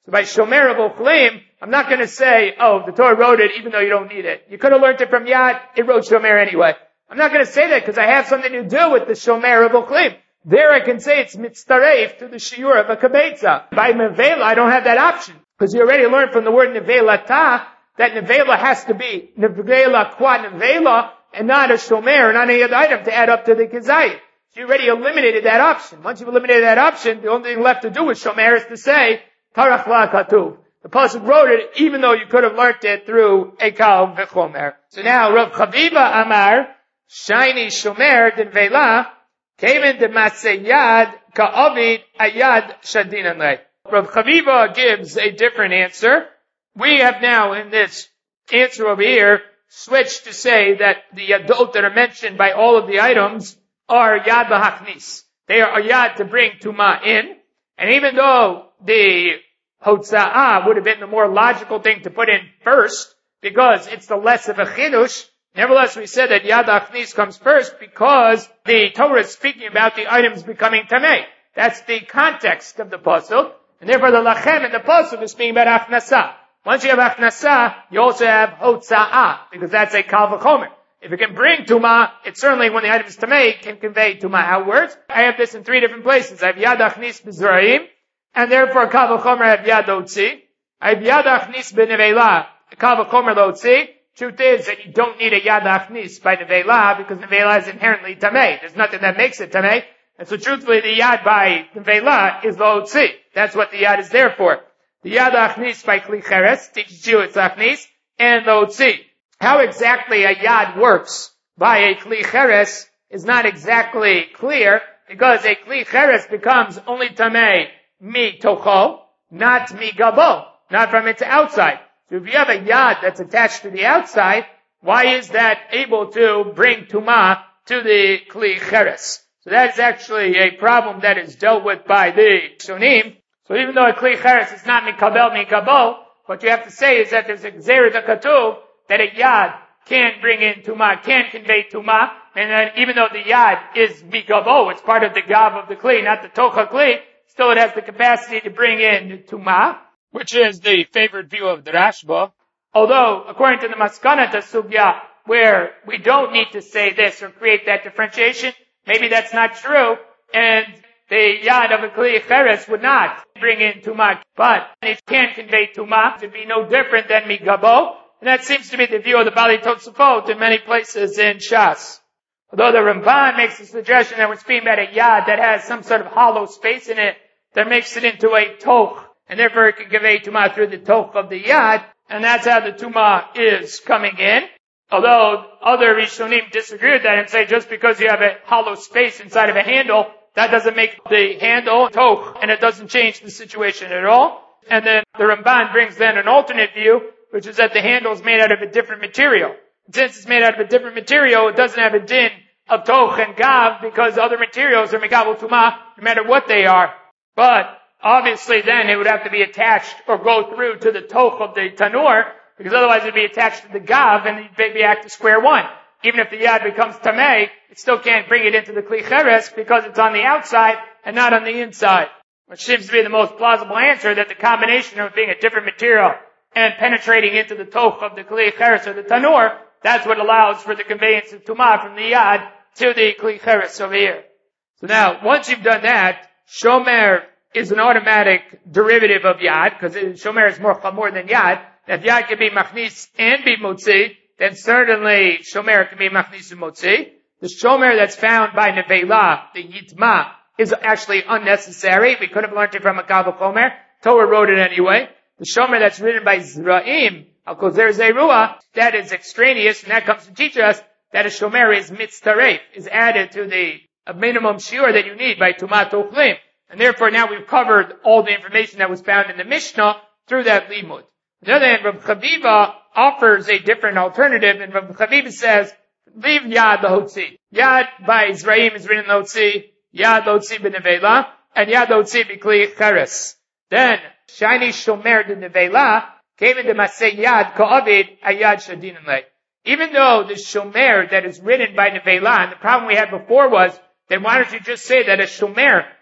So by shomer of ochlim, I'm not going to say, oh, the Torah wrote it even though you don't need it. You could have learned it from Yad, it wrote shomer anyway. I'm not going to say that because I have something to do with the shomer of ochlim. There I can say it's mitztaref to the shiur of a kabetza. By nevela, I don't have that option. Because you already learned from the word nevela ta, that nevela has to be nevela qua nevela, and not a shomer, not any other item to add up to the kazayit. So you already eliminated that option. Once you've eliminated that option, the only thing left to do with shomer is to say, tarach la katuv. The pasuk wrote it, even though you could have learned it through ekal v'chomer. So now, Rav Chaviva Amar, shiny shomer din vela, came in the Maseyad Ka'avid Ayad Shadinan Lei. Rav Chaviva gives a different answer. We have now in this answer over here switched to say that the yadot that are mentioned by all of the items are yad b'hachnis. They are yad to bring tuma in. And even though the hotza'ah would have been the more logical thing to put in first, because it's the less of a chidush, nevertheless, we said that Yad Achnis comes first because the Torah is speaking about the items becoming tamei. That's the context of the pasuk, and therefore the lachem in the pasuk is speaking about achnasa. Once you have achnasa, you also have hotza'ah, because that's a kal v'chomer. If it can bring tuma, it certainly, when the item is tamei, can convey tuma outwards. I have this in three different places. I have Yad Achnis b'zraim, and therefore kal v'chomer I have Yad Otzi. I have Yad Achnis b'nevela, kal v'chomer l'otzi. Truth is that you don't need a yad achnis by nevela because nevela is inherently tamei. There's nothing that makes it tamei. And so truthfully the yad by nevela is l'otzi. That's what the yad is there for. The yad achnis by kli cheres teaches you it's achnis and l'otzi. How exactly a yad works by a kli cheres is not exactly clear because a kli cheres becomes only tamei mi tocho, not mi gabo, not from its outside. So if you have a yad that's attached to the outside, why is that able to bring tuma to the kli cheres? So that is actually a problem that is dealt with by the shonim. So even though a kli cheres is not mikabel mikabo, what you have to say is that there's a gzeret hakatuv that a yad can bring in tuma, can convey tuma, and then even though the yad is mikabo, it's part of the gav of the kli, not the tocha kli, still it has the capacity to bring in tuma, which is the favored view of the Rashba. Although, according to the Maskana Sugya, where we don't need to say this or create that differentiation, maybe that's not true, and the yad of a kli cheres would not bring in tuma, but it can convey tuma. It would be no different than migabo, and that seems to be the view of the Bali Tosafot in many places in Shas. Although the Ramban makes the suggestion that we're speaking about a yad that has some sort of hollow space in it that makes it into a toch, and therefore it can convey tuma through the toch of the yad, and that's how the tuma is coming in. Although other Rishonim disagree with that and say just because you have a hollow space inside of a handle, that doesn't make the handle toch, and it doesn't change the situation at all. And then the Ramban brings then an alternate view, which is that the handle is made out of a different material. And since it's made out of a different material, it doesn't have a din of toch and gav because other materials are megabel tuma, no matter what they are. But obviously then it would have to be attached or go through to the toch of the tanur, because otherwise it would be attached to the gav and you'd be back to square one. Even if the yad becomes tamei, it still can't bring it into the kli cheres because it's on the outside and not on the inside. Which seems to be the most plausible answer, that the combination of being a different material and penetrating into the toch of the kli cheres or the tanur, that's what allows for the conveyance of tumah from the yad to the kli cheres over here. So now, once you've done that, shomer is an automatic derivative of yad, because shomer is more chamor than yad. If yad can be machnis and be motzi, then certainly shomer can be machnis and motzi. The shomer that's found by nevela, the yitma, is actually unnecessary. We could have learned it from a kal v'chomer. Torah wrote it anyway. The shomer that's written by zraim, al kozer zerua, that is extraneous, and that comes to teach us that a shomer is mitztaref, is added to the minimum shiur that you need by tumat ochlim. And therefore now we've covered all the information that was found in the Mishnah through that limud. On the other hand, Rav Chaviva offers a different alternative, and Rav Chaviva says, leave Yad l'hotzi. Yad by Zraim is written l'hotzi, Yad l'hotzi b'nevela, and Yad l'hotzi b'kli cheres. Then, Shiny Shomer de Nevela came into Maseh Yad Ka'avid Ayad Shadinan Le. Even though the Shomer that is written by Nevela, and the problem we had before was, then why don't you just say that a Shomer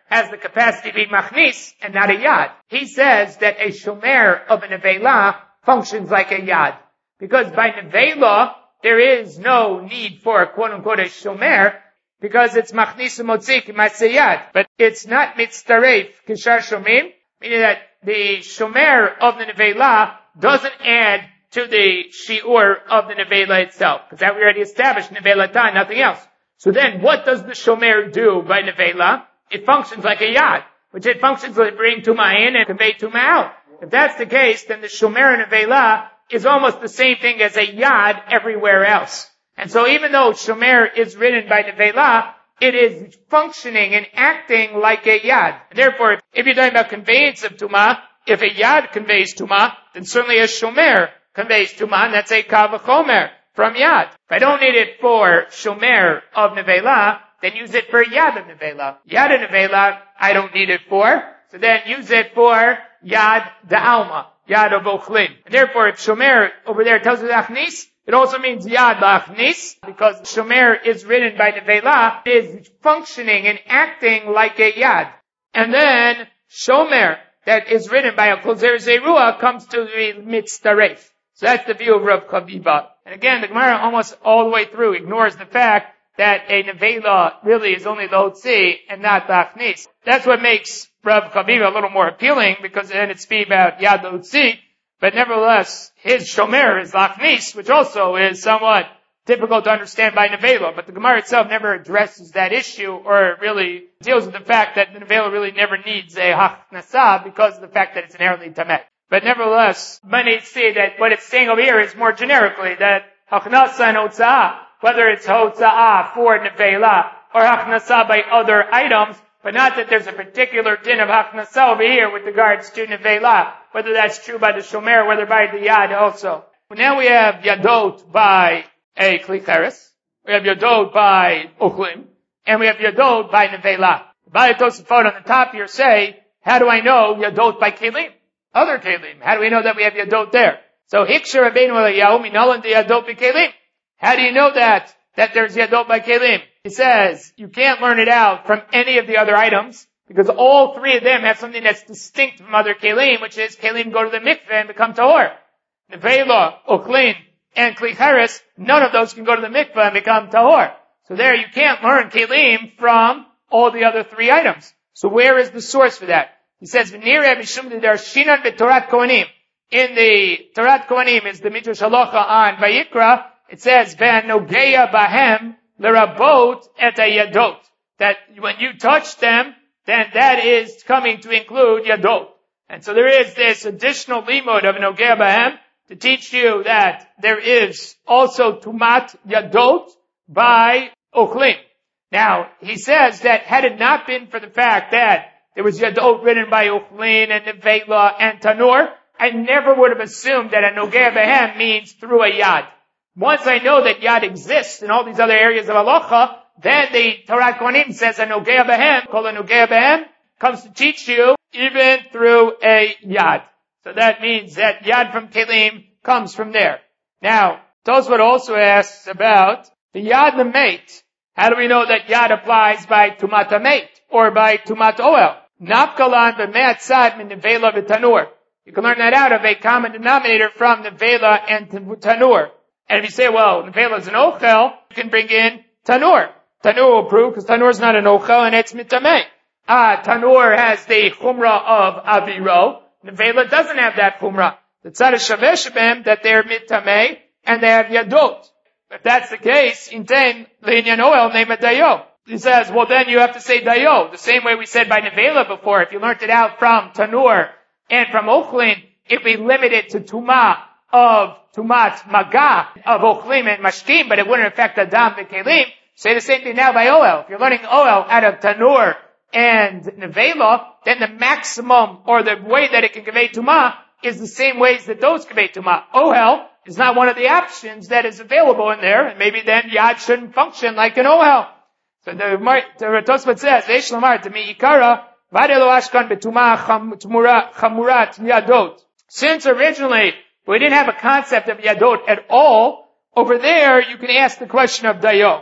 has the capacity to be machnis and not a yad. He says that a shomer of a nevela functions like a yad. Because by nevela, there is no need for a quote-unquote a shomer, because it's machnis umotzik masayad. But it's not mitztaref kishar shomim, meaning that the shomer of the nevela doesn't add to the shiur of the nevela itself. Because that we already established, nevela ta, nothing else. So then, what does the shomer do by nevela? It functions like a yad, which it functions like bring tuma in and convey tuma out. If that's the case, then the shomer nevela is almost the same thing as a yad everywhere else. And so even though shomer is written by nevela, it is functioning and acting like a yad. And therefore, if you're talking about conveyance of tuma, if a yad conveys tuma, then certainly a shomer conveys tuma, and that's a kavachomer from yad. If I don't need it for shomer of nevela, then use it for yad of nevela. Yad of nevela, I don't need it for, so then use it for yad da'alma, yad of ochlin. And therefore, if shomer over there tells us achnis, it also means yad la'achnis, because shomer is written by nevela, is functioning and acting like a yad. And then, shomer, that is written by a kozer zerua, comes to the mitztaref. So that's the view of Rav Chaviva. And again, the Gemara almost all the way through ignores the fact that a nevela really is only the hotzi and not the achnis. That's what makes Rav Chaviva a little more appealing, because then it's speak about yad hotzi, but nevertheless, his shomer is achnis, which also is somewhat difficult to understand by nevela. But the Gemara itself never addresses that issue, or really deals with the fact that the nevela really never needs a hachnasa because of the fact that it's inherently tamet. But nevertheless, many see that what it's saying over here is more generically that hachnasa and hotza'ah, whether it's hotza'ah for nevela or hachnasa by other items, but not that there's a particular din of hachnasa over here with regards to nevela, whether that's true by the shomer, whether by the yad also. Well, now we have yadot by a klicheres, we have yadot by uchlim, and we have yadot by nevela. By the Tosafot on the top here say, how do I know yadot by kelim? Other kelim. How do we know that we have yadot there? So hiksher rabbeinu Eliyahu minalan de yadot by kelim. How do you know that, that there's yadot by kelim? He says, you can't learn it out from any of the other items, because all three of them have something that's distinct from other kelim, which is kelim go to the mikveh and become tahor. Nevela, uchlin, and klicheres, none of those can go to the mikveh and become tahor. So there you can't learn kelim from all the other three items. So where is the source for that? He says, "V'nireh mishum dedarshinan b'Torat Kohanim." In the Torat Kohanim is the Midrash Halacha on Vayikra. It says, "V'anogeya bahem lerabot et hayadot." That when you touch them, then that is coming to include yadot. And so there is this additional limud of nogeya bahem to teach you that there is also tumat yadot by ochlin. Now, he says that had it not been for the fact that there was yadot written by uchlin and nevela and tanur, I never would have assumed that a nogea behem means through a yad. Once I know that yad exists in all these other areas of halacha, then the Torat Kohanim says a nogea behem, called a nogea behem, comes to teach you even through a yad. So that means that yad from kelim comes from there. Now, Tosfot also asks about the yad lemeit. How do we know that yad applies by tumat hameit or by tumat oel? Nafkalan b'me'at tzad min nevela v'tanur. You can learn that out of a common denominator from nevela and tanur. And if you say, well, nevela is an ochel, you can bring in tanur. Tanur will prove, because tanur is not an ochel and it's mitameh. Ah, tanur has the chumrah of aviro. Nevela doesn't have that chumrah. The tzad shaveh shebem that they're mitameh and they have yadot. If that's the case, inten le'inyan oel nema dayo. He says, well then you have to say dayo. The same way we said by nevela before. If you learned it out from tanur and from ochlin, it'd be limited to tuma of tumat maga of ochlin and mashkim, but it wouldn't affect adam v'kelim. Say the same thing now by oel. If you're learning oel out of tanur and nevela, then the maximum or the way that it can convey tuma is the same ways that those convey tuma. Ohel is not one of the options that is available in there, and maybe then yad shouldn't function like an ohel. So the, the Tosfot says, "Eish lamar to mi ikara vadelo ashkan betuma chamurat yadot." Since originally we didn't have a concept of yadot at all, over there you can ask the question of dayo.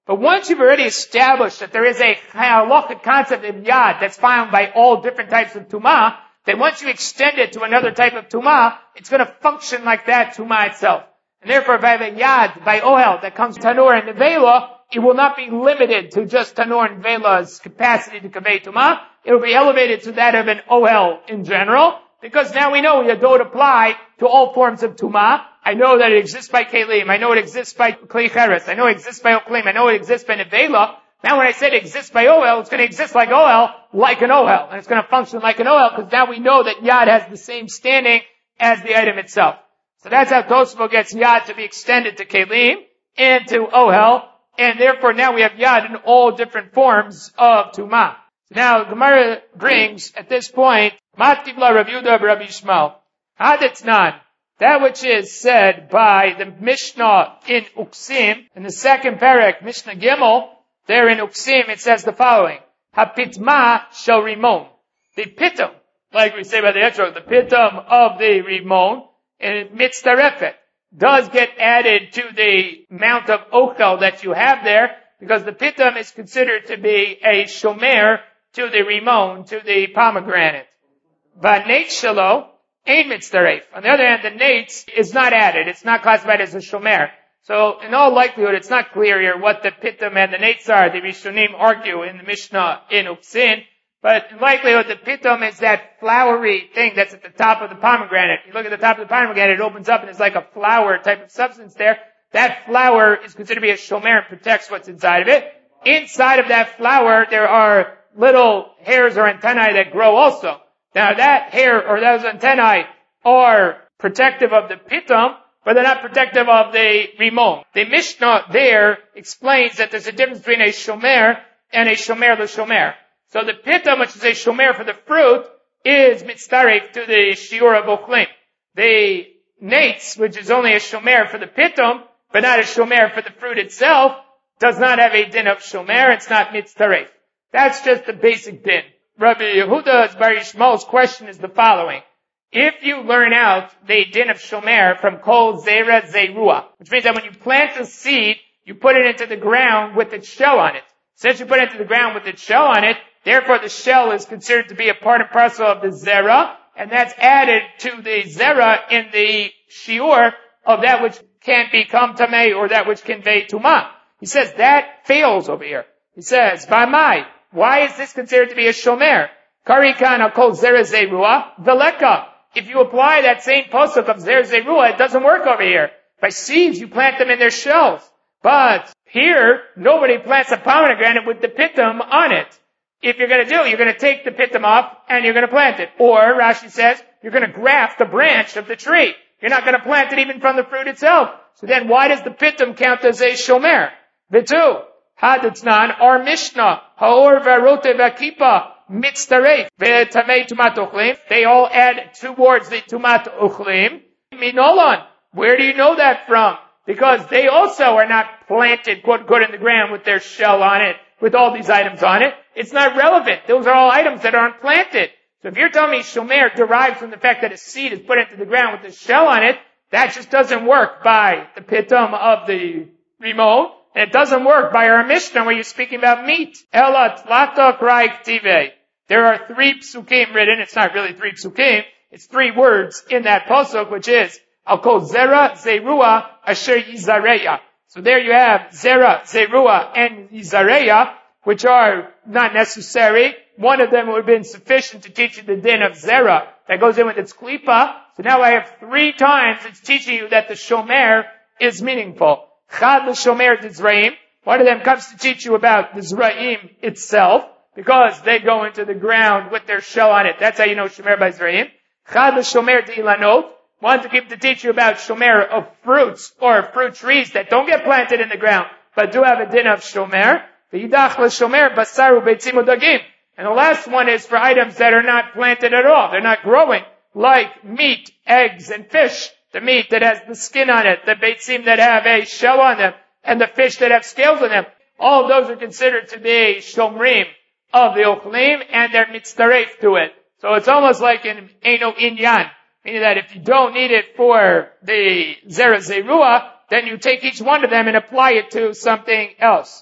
But once you've already established that there is a halachic concept of yad that's found by all different types of tumah, then once you extend it to another type of tumah, it's going to function like that tumah itself. And therefore, if I have a yad by ohel that comes tanur and nevela, it will not be limited to just tanur and nevela's capacity to convey tumah. It will be elevated to that of an ohel in general, because now we know yadot apply to all forms of tumah. I know that it exists by kelim. I know it exists by kli cheres. I know it exists by oklim. I know it exists by nevela. Now when I said it exists by ohel, it's going to exist like ohel, like an ohel. And it's going to function like an ohel, because now we know that yad has the same standing as the item itself. So that's how Tosfot gets yad to be extended to kelim and to ohel. And therefore now we have yad in all different forms of tumah. So now Gemara brings, at this point, Matibla Rav Yehuda Rabbi Yishmael. Hadatznan. That which is said by the Mishnah in Uksim, in the second parak, Mishnah Gimel, there in Uksim, it says the following. Hapitma shel rimon. The pitum, like we say by the Etrog, the pitum of the rimon, and mitzarefet, does get added to the amount of ochel that you have there, because the pitum is considered to be a shomer to the rimon, to the pomegranate. V'neit shelo, ein mitzaref. On the other hand, the nates is not added. It's not classified as a shomer. So, in all likelihood, it's not clear here what the pitum and the nates are. The Rishonim argue in the Mishnah in Uksin. But in likelihood, the pitum is that flowery thing that's at the top of the pomegranate. You look at the top of the pomegranate, it opens up and it's like a flower type of substance there. That flower is considered to be a shomer and protects what's inside of it. Inside of that flower, there are little hairs or antennae that grow also. Now that hair or those antennae are protective of the pitum, but they're not protective of the rimon. The Mishnah there explains that there's a difference between a shomer and a shomer l'shomer. So the pitum, which is a shomer for the fruit, is mitzaref to the shiur of ochlim. The nates, which is only a shomer for the pitum, but not a shomer for the fruit itself, does not have a din of shomer. It's not mitzaref. That's just the basic din. Rabbi Yehuda's Bar Yishmael's question is the following. If you learn out the din of shomer from kol zera zerua, which means that when you plant a seed, you put it into the ground with its shell on it. Since you put it into the ground with its shell on it, therefore the shell is considered to be a part and parcel of the zera, and that's added to the zera in the shiur of that which can't become tamei or that which convey tumah. He says that fails over here. He says, by my, why is this considered to be a shomer? Karikana kol zera zerua veleka. If you apply that same posuk of zera zerua, it doesn't work over here. By seeds, you plant them in their shells. But here, nobody plants a pomegranate with the pitum on it. If you're going to do, you're going to take the pitum off and you're going to plant it. Or, Rashi says, you're going to graft the branch of the tree. You're not going to plant it even from the fruit itself. So then why does the pitum count as a shomer? Vitu. Hadatznan, our Mishnah, Haor Varote Vakipa, Mitztaref, Ve'tamei Tumat Uchlim, they all add towards the Tumat Uchlim. Minolan, where do you know that from? Because they also are not planted, quote, good in the ground with their shell on it, with all these items on it. It's not relevant. Those are all items that aren't planted. So if you're telling me shomer derives from the fact that a seed is put into the ground with the shell on it, that just doesn't work by the pitum of the rimon. And it doesn't work by our Mishnah where you're speaking about meat. Ela tlata krai ktive. There are three psukim written. It's not really three psukim. It's three words in that pasuk, which is, I'll call zera, zerua, asher yizareya. So there you have zera, zerua, and yizareya, which are not necessary. One of them would have been sufficient to teach you the din of zera that goes in with its klipa. So now I have three times it's teaching you that the shomer is meaningful. Chad l'shomer d'Izraim. One of them comes to teach you about the Zraim itself, because they go into the ground with their shell on it. That's how you know shomer by Zraim. Chad l'shomer d'Ilanot. One to keep to teach you about shomer of fruits or fruit trees that don't get planted in the ground, but do have a din of shomer. V'yidach l'shomer basaru beitzim udagim. And the last one is for items that are not planted at all. They're not growing, like meat, eggs, and fish. The meat that has the skin on it, the beitzim that have a shell on them, and the fish that have scales on them. All of those are considered to be shomrim of the ochlim, and they're mitzaref to it. So it's almost like an eno inyan, meaning that if you don't need it for the zera zerua, then you take each one of them and apply it to something else.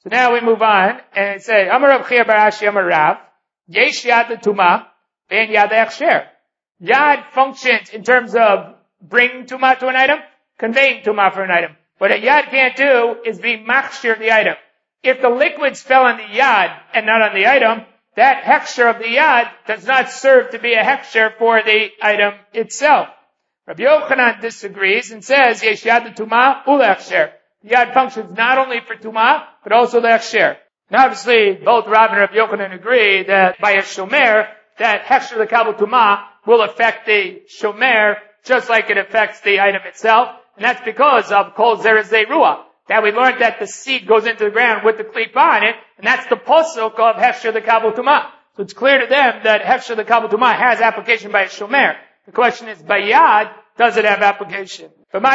So now we move on and say, Amar Rav Chia bar Ashi Amar Rav, Yesh Yad L'Tumah, Ve'en Yad L'Hechsher. Yad functions in terms of bringing Tumah to an item, conveying Tumah for an item. What a Yad can't do is be machshir the item. If the liquids fell on the Yad and not on the item, that hechsher of the Yad does not serve to be a hechsher for the item itself. Rabbi Yochanan disagrees and says, Yesh Yad L'Tumah U'L'Hechsher. The Yad functions not only for Tumah, but also L'Hechsher. Now obviously, both Rav and Rabbi Yochanan agree that by a shomer, that hechsher l'kabel Tumah will affect the shomer just like it affects the item itself. And that's because of kol zeres ruah. That we learned that the seed goes into the ground with the klipa on it, and that's the posuk of hechsher l'kabel Tumah. So it's clear to them that hechsher l'kabel Tumah has application by a shomer. The question is, by Yad, does it have application?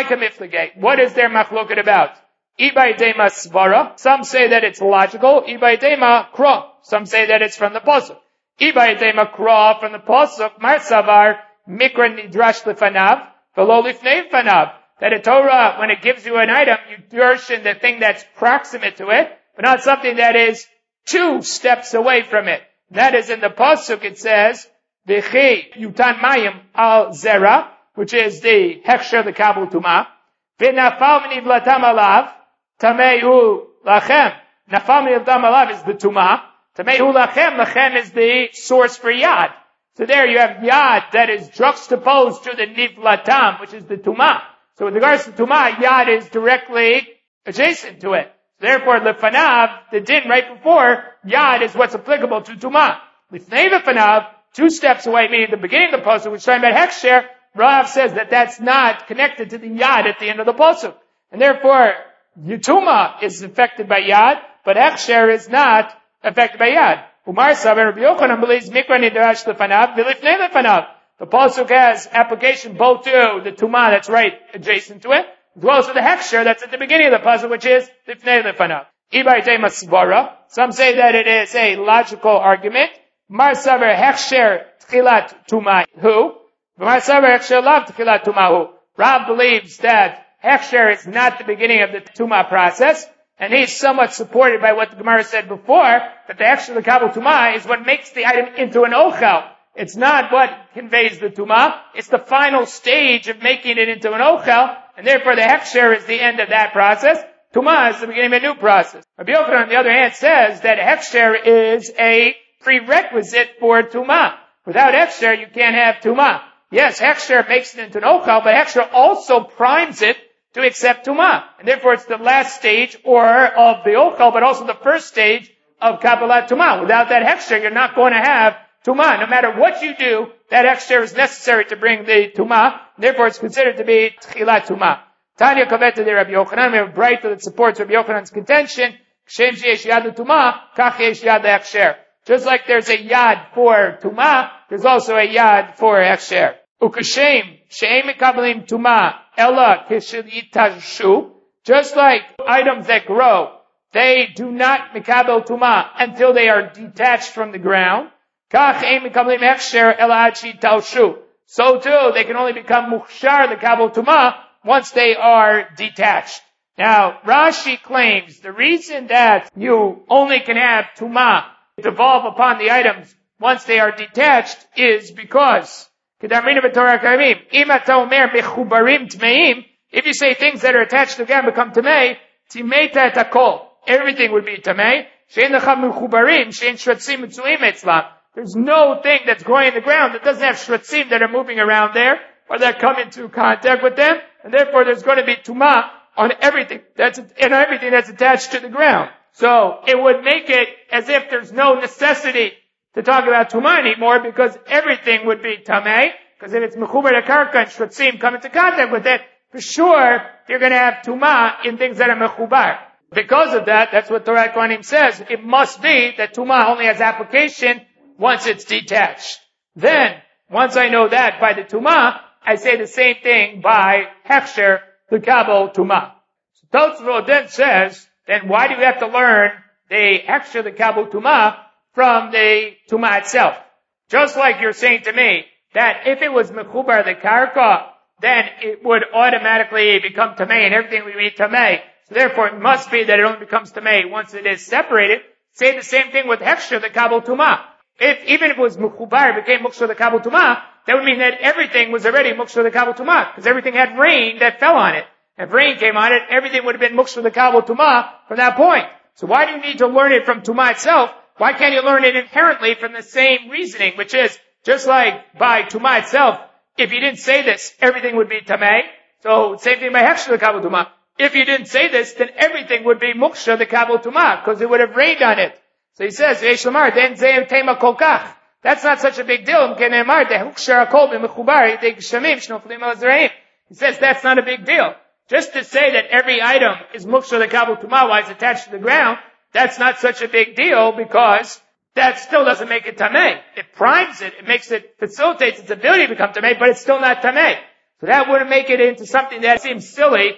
What is their machloket about? Ibai dema svara. Some say that it's logical. Ibai dema kra. Some say that it's from the pasuk. Ibai dema kra from the pasuk. Mar savar mikra nidrash lefanav v'lo lifnei fanav. That a Torah, when it gives you an item, you darshan the thing that's proximate to it, but not something that is two steps away from it. That is in the pasuk. It says v'chi yutan mayim al zera, which is the hechsher the kabul tumah. V'nafal v'nivlatam alav. Tamehu lachem. Nafam yavdam alav is the tumah. Tamehu lachem. Lachem is the source for yad. So there you have yad that is juxtaposed to the nivlatam, which is the tumah. So with regards to tumah, yad is directly adjacent to it. Therefore, lefanav, the din right before, yad is what's applicable to tumah. Lifnei lefanav, two steps away, meaning the beginning of the pasuk, which is talking about hechsher, Rav says that that's not connected to the yad at the end of the pasuk. And therefore, Yutuma is affected by Yad, but Hechsher is not affected by Yad. Umar Saber Rabbi Yochanan believes Mikra Nidrash Lefanav, V'lifnei Lefanav. The pasuk has application both to the Tumah that's right adjacent to it, as well as to the Hechsher that's at the beginning of the pasuk, which is Lifnei Lefanav. Ibai Dema Svara. Some say that it is a logical argument. Umar Saber Hechsher Tchilat Tumahu. Umar Saber Hechsher Lav Tchilat Tumahu. Rav believes that Hechsher is not the beginning of the Tumah process, and he's somewhat supported by what the Gemara said before, that the Hechsher the Kabul Tumah is what makes the item into an Ochel. It's not what conveys the Tumah, it's the final stage of making it into an Ochel, and therefore the Hechsher is the end of that process. Tumah is the beginning of a new process. Rabbi Yochanan, on the other hand, says that Hechsher is a prerequisite for Tumah. Without Hechsher, you can't have Tumah. Yes, Hechsher makes it into an Ochel, but Hechsher also primes it to accept Tumah. And therefore it's the last stage or of the Ochel, but also the first stage of Kabbalat Tumah. Without that Hechsher, you're not going to have Tumah. No matter what you do, that Hechsher is necessary to bring the Tumah. Therefore it's considered to be Tchilat Tumah. Tanya Kaveta de Rabbi Yochanan, we have a bright that supports Rabbi Yochanan's contention. Shem sheyesh yad Tumah, kach yesh yad Hechsher. Just like there's a yad for Tumah, there's also a yad for Hechsher. Ukashem, she'em mekablim Tumah, ella kishil yitashu. Just like items that grow, they do not mekabel Tumah until they are detached from the ground. Kach em mekablim Hechsher, ella achi talshu. So too, they can only become mukhshar, the kabel Tumah, once they are detached. Now, Rashi claims the reason that you only can have Tumah devolve upon the items once they are detached is because if you say things that are attached together become tamei, timeita etakol, everything would be tamei. There's no thing that's growing in the ground that doesn't have shratzim that are moving around there or that come into contact with them, and therefore there's going to be tumah on everything that's and everything that's attached to the ground. So it would make it as if there's no necessity to talk about tumah anymore, because everything would be tamei. Because if it's mechubar to karka and shratzim come into contact with it, for sure you're going to have tumah in things that are mechubar. Because of that, that's what Torah Kohanim says. It must be that tumah only has application once it's detached. Then, once I know that by the tumah, I say the same thing by hechsher the kabel tumah. So Tosfot then says, then why do you have to learn the hechsher the kabel tumah from the tumah itself? Just like you're saying to me that if it was mechubar the karka, then it would automatically become tamei and everything would be tamei. So therefore, it must be that it only becomes tamei once it is separated. Say the same thing with hechsher, the kabel tumah. If, even if it was mechubar, it became mukshar the kabel tumah, that would mean that everything was already mukshar the kabel tumah, because everything had rain that fell on it. If rain came on it, everything would have been mukshar the kabel tumah from that point. So why do you need to learn it from tumah itself? Why can't you learn it inherently from the same reasoning, which is, just like by tumah itself, if you didn't say this, everything would be tamei. So, same thing by hechsher the kabel tumah. If you didn't say this, then everything would be mukshar the kabel tumah, because it would have rained on it. So he says, Yesh Lamar, then zeim tema kolkach. That's not such a big deal. He says that's not a big deal. Just to say that every item is mukshar the kabel tumah while it's attached to the ground, that's not such a big deal because that still doesn't make it tamei. It primes it, it makes it, facilitates its ability to become tamei, but it's still not tamei. So that wouldn't make it into something that seems silly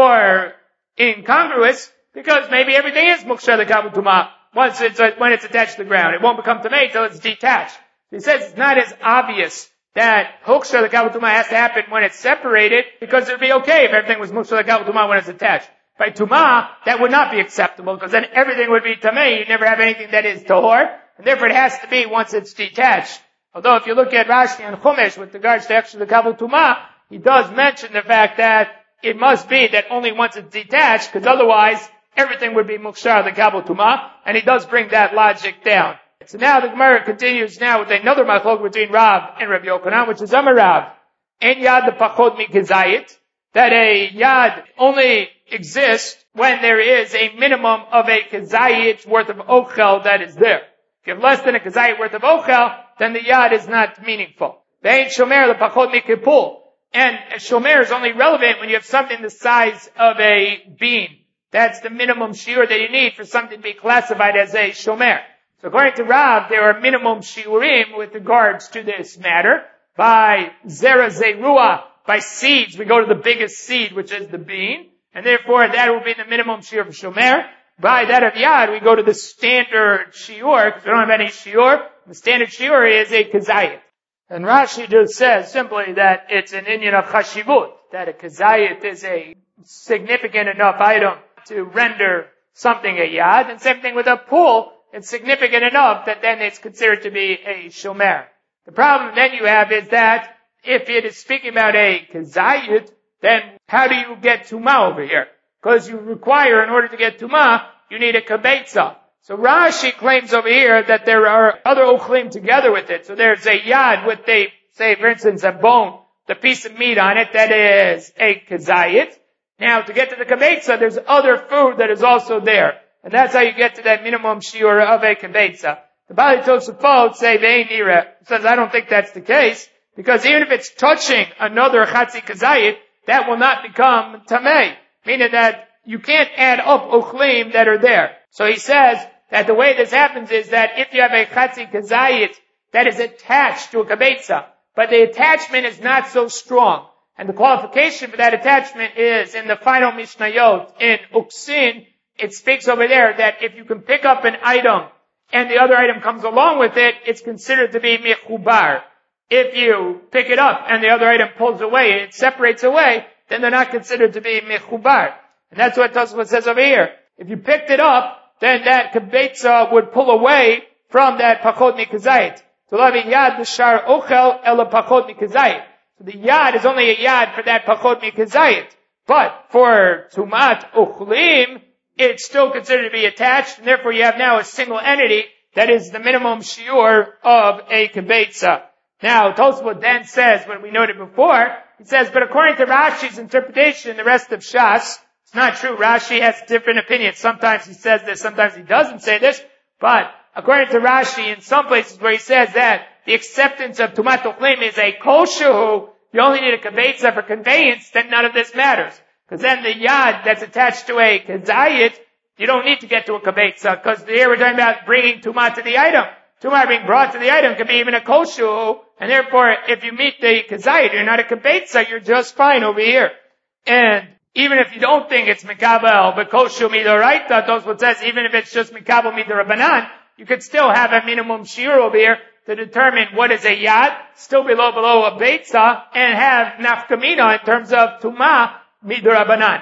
or incongruous because maybe everything is mukshar the kabel tumah. Once it's, uh, when it's attached to the ground. It won't become tamei till it's detached. He says it's not as obvious that hokshar the kabel tumah has to happen when it's separated, because it would be okay if everything was mukshar the kabel tumah when it's attached. By tumah, that would not be acceptable, because then everything would be tamei. You'd never have anything that is tahor, and therefore it has to be once it's detached. Although if you look at Rashi and Chumash with regards to hokshar the kabel tumah, he does mention the fact that it must be that only once it's detached, because otherwise everything would be mukshar the kabel tumah, and he does bring that logic down. So now the Gemara continues now with another machlok between Rav and Rav Yochanan, which is Amar Rav, en yad the pachot mikazayit, that a yad only exists when there is a minimum of a kazayit worth of ochel that is there. If you have less than a kazayit worth of ochel, then the yad is not meaningful. Ve'en shomer the pachot mikipul, and a shomer is only relevant when you have something the size of a bean. That's the minimum shiur that you need for something to be classified as a shomer. So according to Rav, there are minimum shiurim with regards to this matter. By zera zerua, by seeds, we go to the biggest seed, which is the bean, and therefore that will be the minimum shiur of shomer. By that of yad, we go to the standard shiur, because we don't have any shiur. The standard shiur is a kazayit. And Rashi just says simply that it's an inyan of chashivut, that a kazayit is a significant enough item to render something a yad, and same thing with a pool, it's significant enough that then it's considered to be a shomer. The problem then you have is that if it is speaking about a kazayit, then how do you get tumah over here? Because you require, in order to get tumah, you need a kabetza. So Rashi claims over here that there are other ochlim together with it. So there's a yad with a, say for instance, a bone, the piece of meat on it that is a kazayit. Now, to get to the kabetza, there's other food that is also there. And that's how you get to that minimum shiur of a kabetza. The Bali Tosafot say, Ve'inira, says, I don't think that's the case, because even if it's touching another chatzi kazayit, that will not become tamei. Meaning that you can't add up ochlim that are there. So he says that the way this happens is that if you have a chatzi kazayit that is attached to a kabetza, but the attachment is not so strong, and the qualification for that attachment is in the final Mishnayot, in Uksin, it speaks over there that if you can pick up an item and the other item comes along with it, it's considered to be mechubar. If you pick it up and the other item pulls away, it separates away, then they're not considered to be mechubar. And that's what Tosfot says over here. If you picked it up, then that kabetza would pull away from that pachot mikazayit. So lavi yad l'shar ochel ela pachot mikazayit. So the yad is only a yad for that pachot mikazayit. But for tumat uchlim, it's still considered to be attached, and therefore you have now a single entity that is the minimum shiur of a kabetza. Now, Tosfot then says, what we noted before, he says, but according to Rashi's interpretation, the rest of Shas, it's not true. Rashi has different opinions. Sometimes he says this, sometimes he doesn't say this, but according to Rashi, in some places where he says that the acceptance of tumat uchlim is a koshuhu, you only need a kabetza for conveyance, then none of this matters. Because then the yad that's attached to a kazayit, you don't need to get to a kabetza, because here we're talking about bringing tumah to the item. Tumah being brought to the item can be even a koshu, and therefore if you meet the kazayit, you're not a kabetza, you're just fine over here. And even if you don't think it's mikabel, but koshu midoraita, Tosfot says, even if it's just mikabel midorabanan, you could still have a minimum shiur over here to determine what is a yad, still below below a betza, and have nafkamina in terms of tumah midorabanan.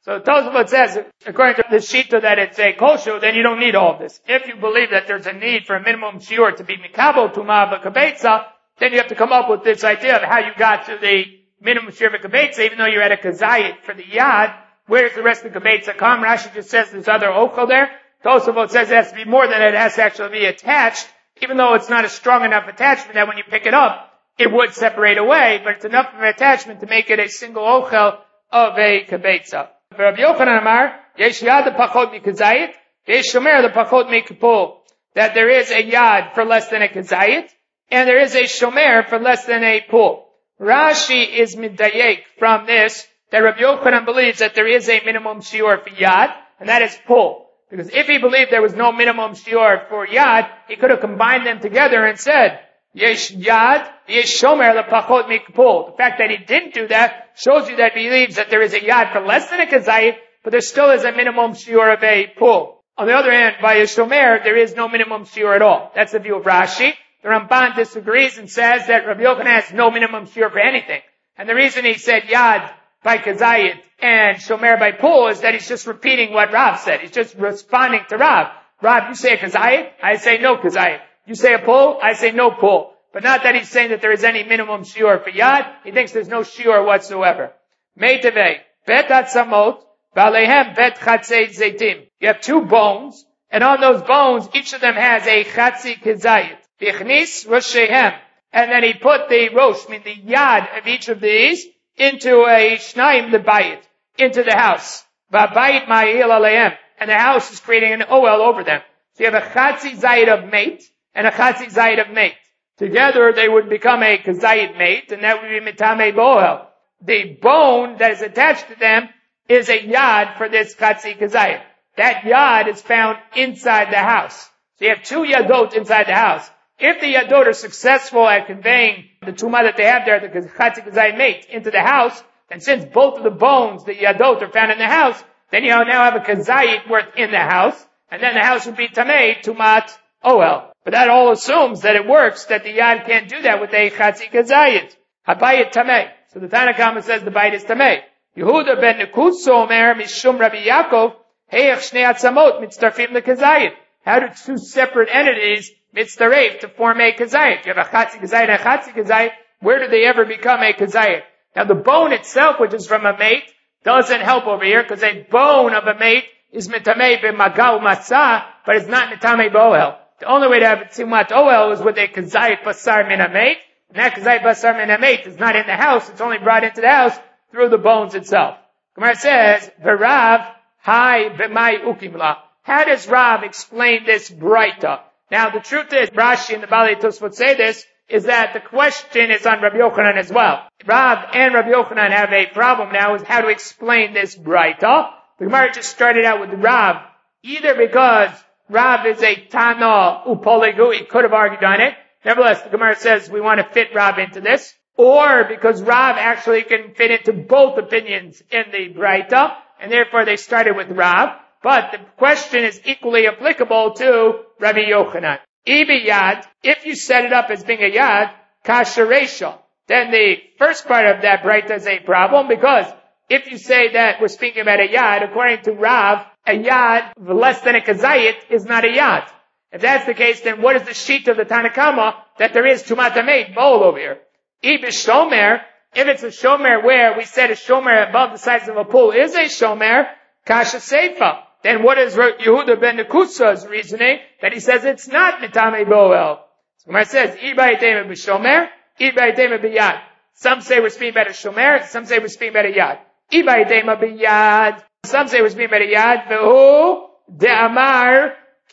So Tosafot says, according to the Shita that it's a kosher, then you don't need all of this. If you believe that there's a need for a minimum shiur to be mikabel tumah v'kabetza, then you have to come up with this idea of how you got to the minimum shiur v'kabetza, even though you're at a kazayit for the yad. Where does the rest of the kabetza come? Rashi just says there's other ochel there. Tosafot says it has to be more than it has to actually be attached, even though it's not a strong enough attachment that when you pick it up, it would separate away, but it's enough of an attachment to make it a single ochel of a kabetza. Rabbi Yochanan Amar, yesh yad pachot mikazayit, yesh shomer the pachot mikapul. That there is a yad for less than a kazayit, and there is a shomer for less than a pul. Rashi is midayek from this, that Rabbi Yochanan believes that there is a minimum shiur for yad, and that is pul. Because if he believed there was no minimum shiur for yad, he could have combined them together and said, yesh yad, yesh shomer lepachot mikpul. The fact that he didn't do that shows you that he believes that there is a yad for less than a kazayit, but there still is a minimum shiur of a pul. On the other hand, by a shomer, there is no minimum shiur at all. That's the view of Rashi. The Ramban disagrees and says that Rabbi Yochanan has no minimum shiur for anything. And the reason he said yad by kazayit and shomer by pul is that he's just repeating what Rav said. He's just responding to Rav. Rav, you say a kazayit, I say no kazayit. You say a pul, I say no pul. But not that he's saying that there is any minimum shiur for yad. He thinks there's no shiur whatsoever. Meitavei, bet atzamot, balehem bet chatzei zeitim. You have two bones, and on those bones, each of them has a chatzi kazayit. Bichnis roshehem. And then he put the rosh, I mean the yad of each of these, into a shnaim the bayit, into the house. V'bayit ma'il alehem. And the house is creating an oel over them. So you have a chatzi zayit of mate, and a chatzi zayit of mate. Together they would become a kazayit mate, and that would be mitame boel. The bone that is attached to them is a yad for this chatzi kazayit. That yad is found inside the house. So you have two yadot inside the house. If the yadot are successful at conveying the tumah that they have there, the chatzi kazayit mate, into the house, and since both of the bones, the yadot, are found in the house, then you now have a kazayit worth in the house, and then the house would be tamei tumat oel. But that all assumes that it works, that the yad can't do that with a chatzi kazayit. Habayit tamei. So the Tanna Kama says the bayit is tamei. Yehuda ben Nekutso omer mishum Rabbi Yaakov heyach shnei atzamot mitztarfim lekazayit. How do two separate entities mitztaref to form a kazayit? You have a chatzi kazayit and a chatzi kazayit. Where do they ever become a kazayit? Now the bone itself, which is from a mate, doesn't help over here, because a bone of a mate is mitamei b'magau matzah, but it's not mitamei b'oel. The only way to have tumat oel is with a kazayit basar min hameit, and that kazayit basar min hameit is not in the house, it's only brought into the house through the bones itself. Gemara says, V'Rav hai b'mai ukimla. How does Rav explain this braita? Now the truth is, Rashi and the Balei Tosfot say this, is that the question is on Rabbi Yochanan as well. Rav and Rabbi Yochanan have a problem now is how to explain this braita. The Gemara just started out with Rav, either because Rav is a Tana Upolegu, he could have argued on it. Nevertheless, the Gemara says we want to fit Rav into this. Or because Rav actually can fit into both opinions in the Braita, and therefore they started with Rav. But the question is equally applicable to Rabbi Yochanan. Ibi Yad, if you set it up as being a Yad, Kasharesha, then the first part of that Braita is a problem, because if you say that we're speaking about a Yad, according to Rav, a Yad less than a Kazayit is not a Yad. If that's the case, then what is the sheet of the Tanna Kama that there is Tumat Hameit, bowl over here? Ibi Shomer, if it's a Shomer where we said a Shomer above the size of a pool is a Shomer, Kasha Seifa. Then what is Yehuda ben Nekutsa's reasoning that he says it's not Mitame Boel? So Gemara says, Ibai Tema B'Shomer, Ibai Tema B'Yad. Some say we're speaking about a Shomer, some say we're speaking about a Yad. Ibai Tema B'Yad. Some say we're speaking about a Yad. V'hu de'amar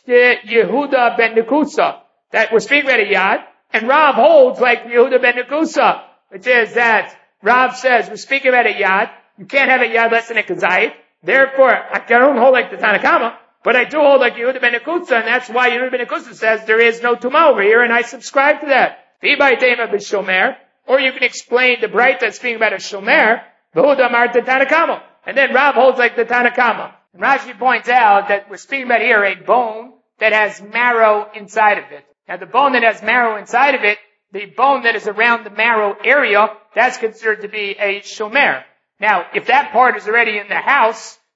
Yehuda ben Nekutsa. That we're speaking about a Yad. And Rav holds like Yehuda ben Nekutsa, which is that Rav says we're speaking about a Yad. You can't have a Yad less than a Kazayit. Therefore, I don't hold like the Tanna Kama, but I do hold like Yehuda ben Nekutsa, and that's why Yehuda ben Nekutsa says there is no Tumah over here, and I subscribe to that. V'ibay tema b'shomer, or you can explain the Braita that's speaking about a Shomer, v'huda amar the Tanna Kama. And then Rav holds like the Tanna Kama. And Rashi points out that we're speaking about here a bone that has marrow inside of it. Now the bone that has marrow inside of it, the bone that is around the marrow area, that's considered to be a Shomer. Now, if that part is already in the house,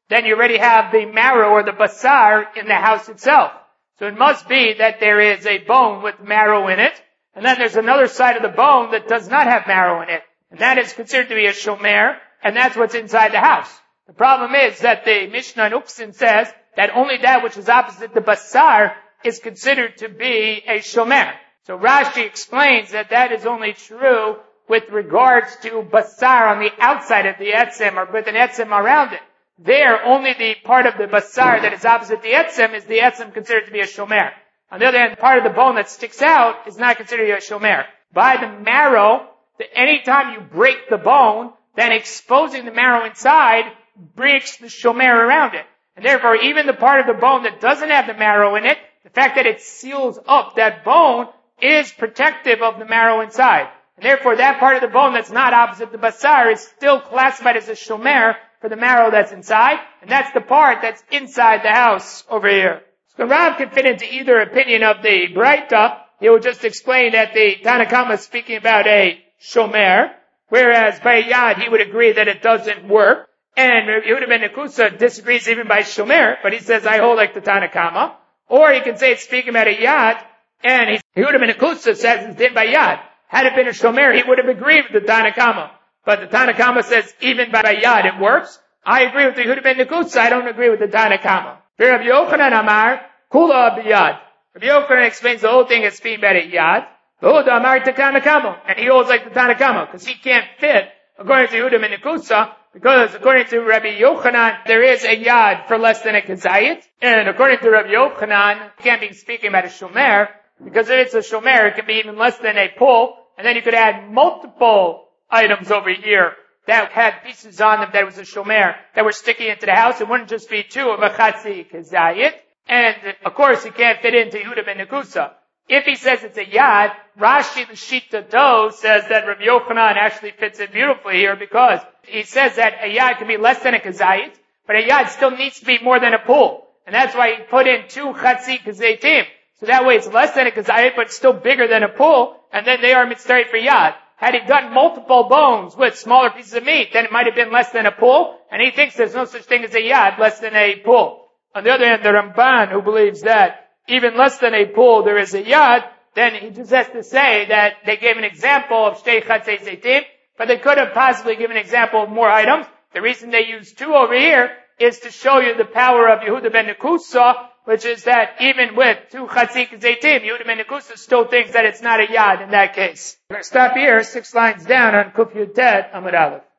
then you already have the marrow or the basar in the house itself. So it must be that there is a bone with marrow in it, and then there's another side of the bone that does not have marrow in it. And that is considered to be a shomer, and that's what's inside the house. The problem is that the Mishnah in Uksin says that only that which is opposite the basar is considered to be a shomer. So Rashi explains that that is only true with regards to basar on the outside of the etzem, or with an etzem around it. There, only the part of the basar that is opposite the etzem is the etzem considered to be a shomer. On the other hand, the part of the bone that sticks out is not considered a shomer. By the marrow, any time you break the bone, then exposing the marrow inside breaks the shomer around it. And therefore, even the part of the bone that doesn't have the marrow in it, the fact that it seals up that bone is protective of the marrow inside. And therefore, that part of the bone that's not opposite the basar is still classified as a shomer for the marrow that's inside, and that's the part that's inside the house over here. So Rav can fit into either opinion of the Braita. He will just explain that the Tanna Kama is speaking about a shomer, whereas by Yad he would agree that it doesn't work. And Yehuda ben Nekusa disagrees even by shomer, but he says, I hold like the Tanna Kama. Or he can say it's speaking about a Yad, and Yehuda ben Nekusa says it's did by Yad. Had it been a shomer, he would have agreed with the Tanna Kama. But the Tanna Kama says even by Yad it works. I agree with the Yehuda ben Nekusa, I don't agree with the Tanna Kama. Rabbi Yochanan Amar, Kula b'Yad. Rabbi Yochanan explains the whole thing as being about a Yad. Yehuda Amar to Tanna Kama. And he holds like the Tanna Kama, because he can't fit, according to Yehuda ben Nekusa, because according to Rabbi Yochanan, there is a Yad for less than a Kazayit. And according to Rabbi Yochanan, he can't be speaking about a Shomer, because if it's a Shomer, it can be even less than a pull, and then you could add multiple items over here that had pieces on them that was a shomer that were sticking into the house. It wouldn't just be two of a chatzi kazayit. And of course, he can't fit into Yehuda ben Nekusa. If he says it's a yad, Rashi the Shita Do says that Rabbi Yochanan actually fits in beautifully here, because he says that a yad can be less than a kazayit, but a yad still needs to be more than a pool. And that's why he put in two chatzi kazaytim. So that way it's less than a kazayit, but still bigger than a pool, and then they are mitzvah for yad. Had he done multiple bones with smaller pieces of meat, then it might have been less than a pool, and he thinks there's no such thing as a yad less than a pool. On the other hand, the Ramban, who believes that even less than a pool there is a yad, then he just has to say that they gave an example of shtei chatzei zeitim, but they could have possibly given an example of more items. The reason they use two over here is to show you the power of Yehuda ben Nekusa, which is that even with two chatzik zeitim, Yehuda ben Nekusa still thinks that it's not a yad in that case. We're going to stop here, six lines down on Kuf Yud Tet Amud Aleph.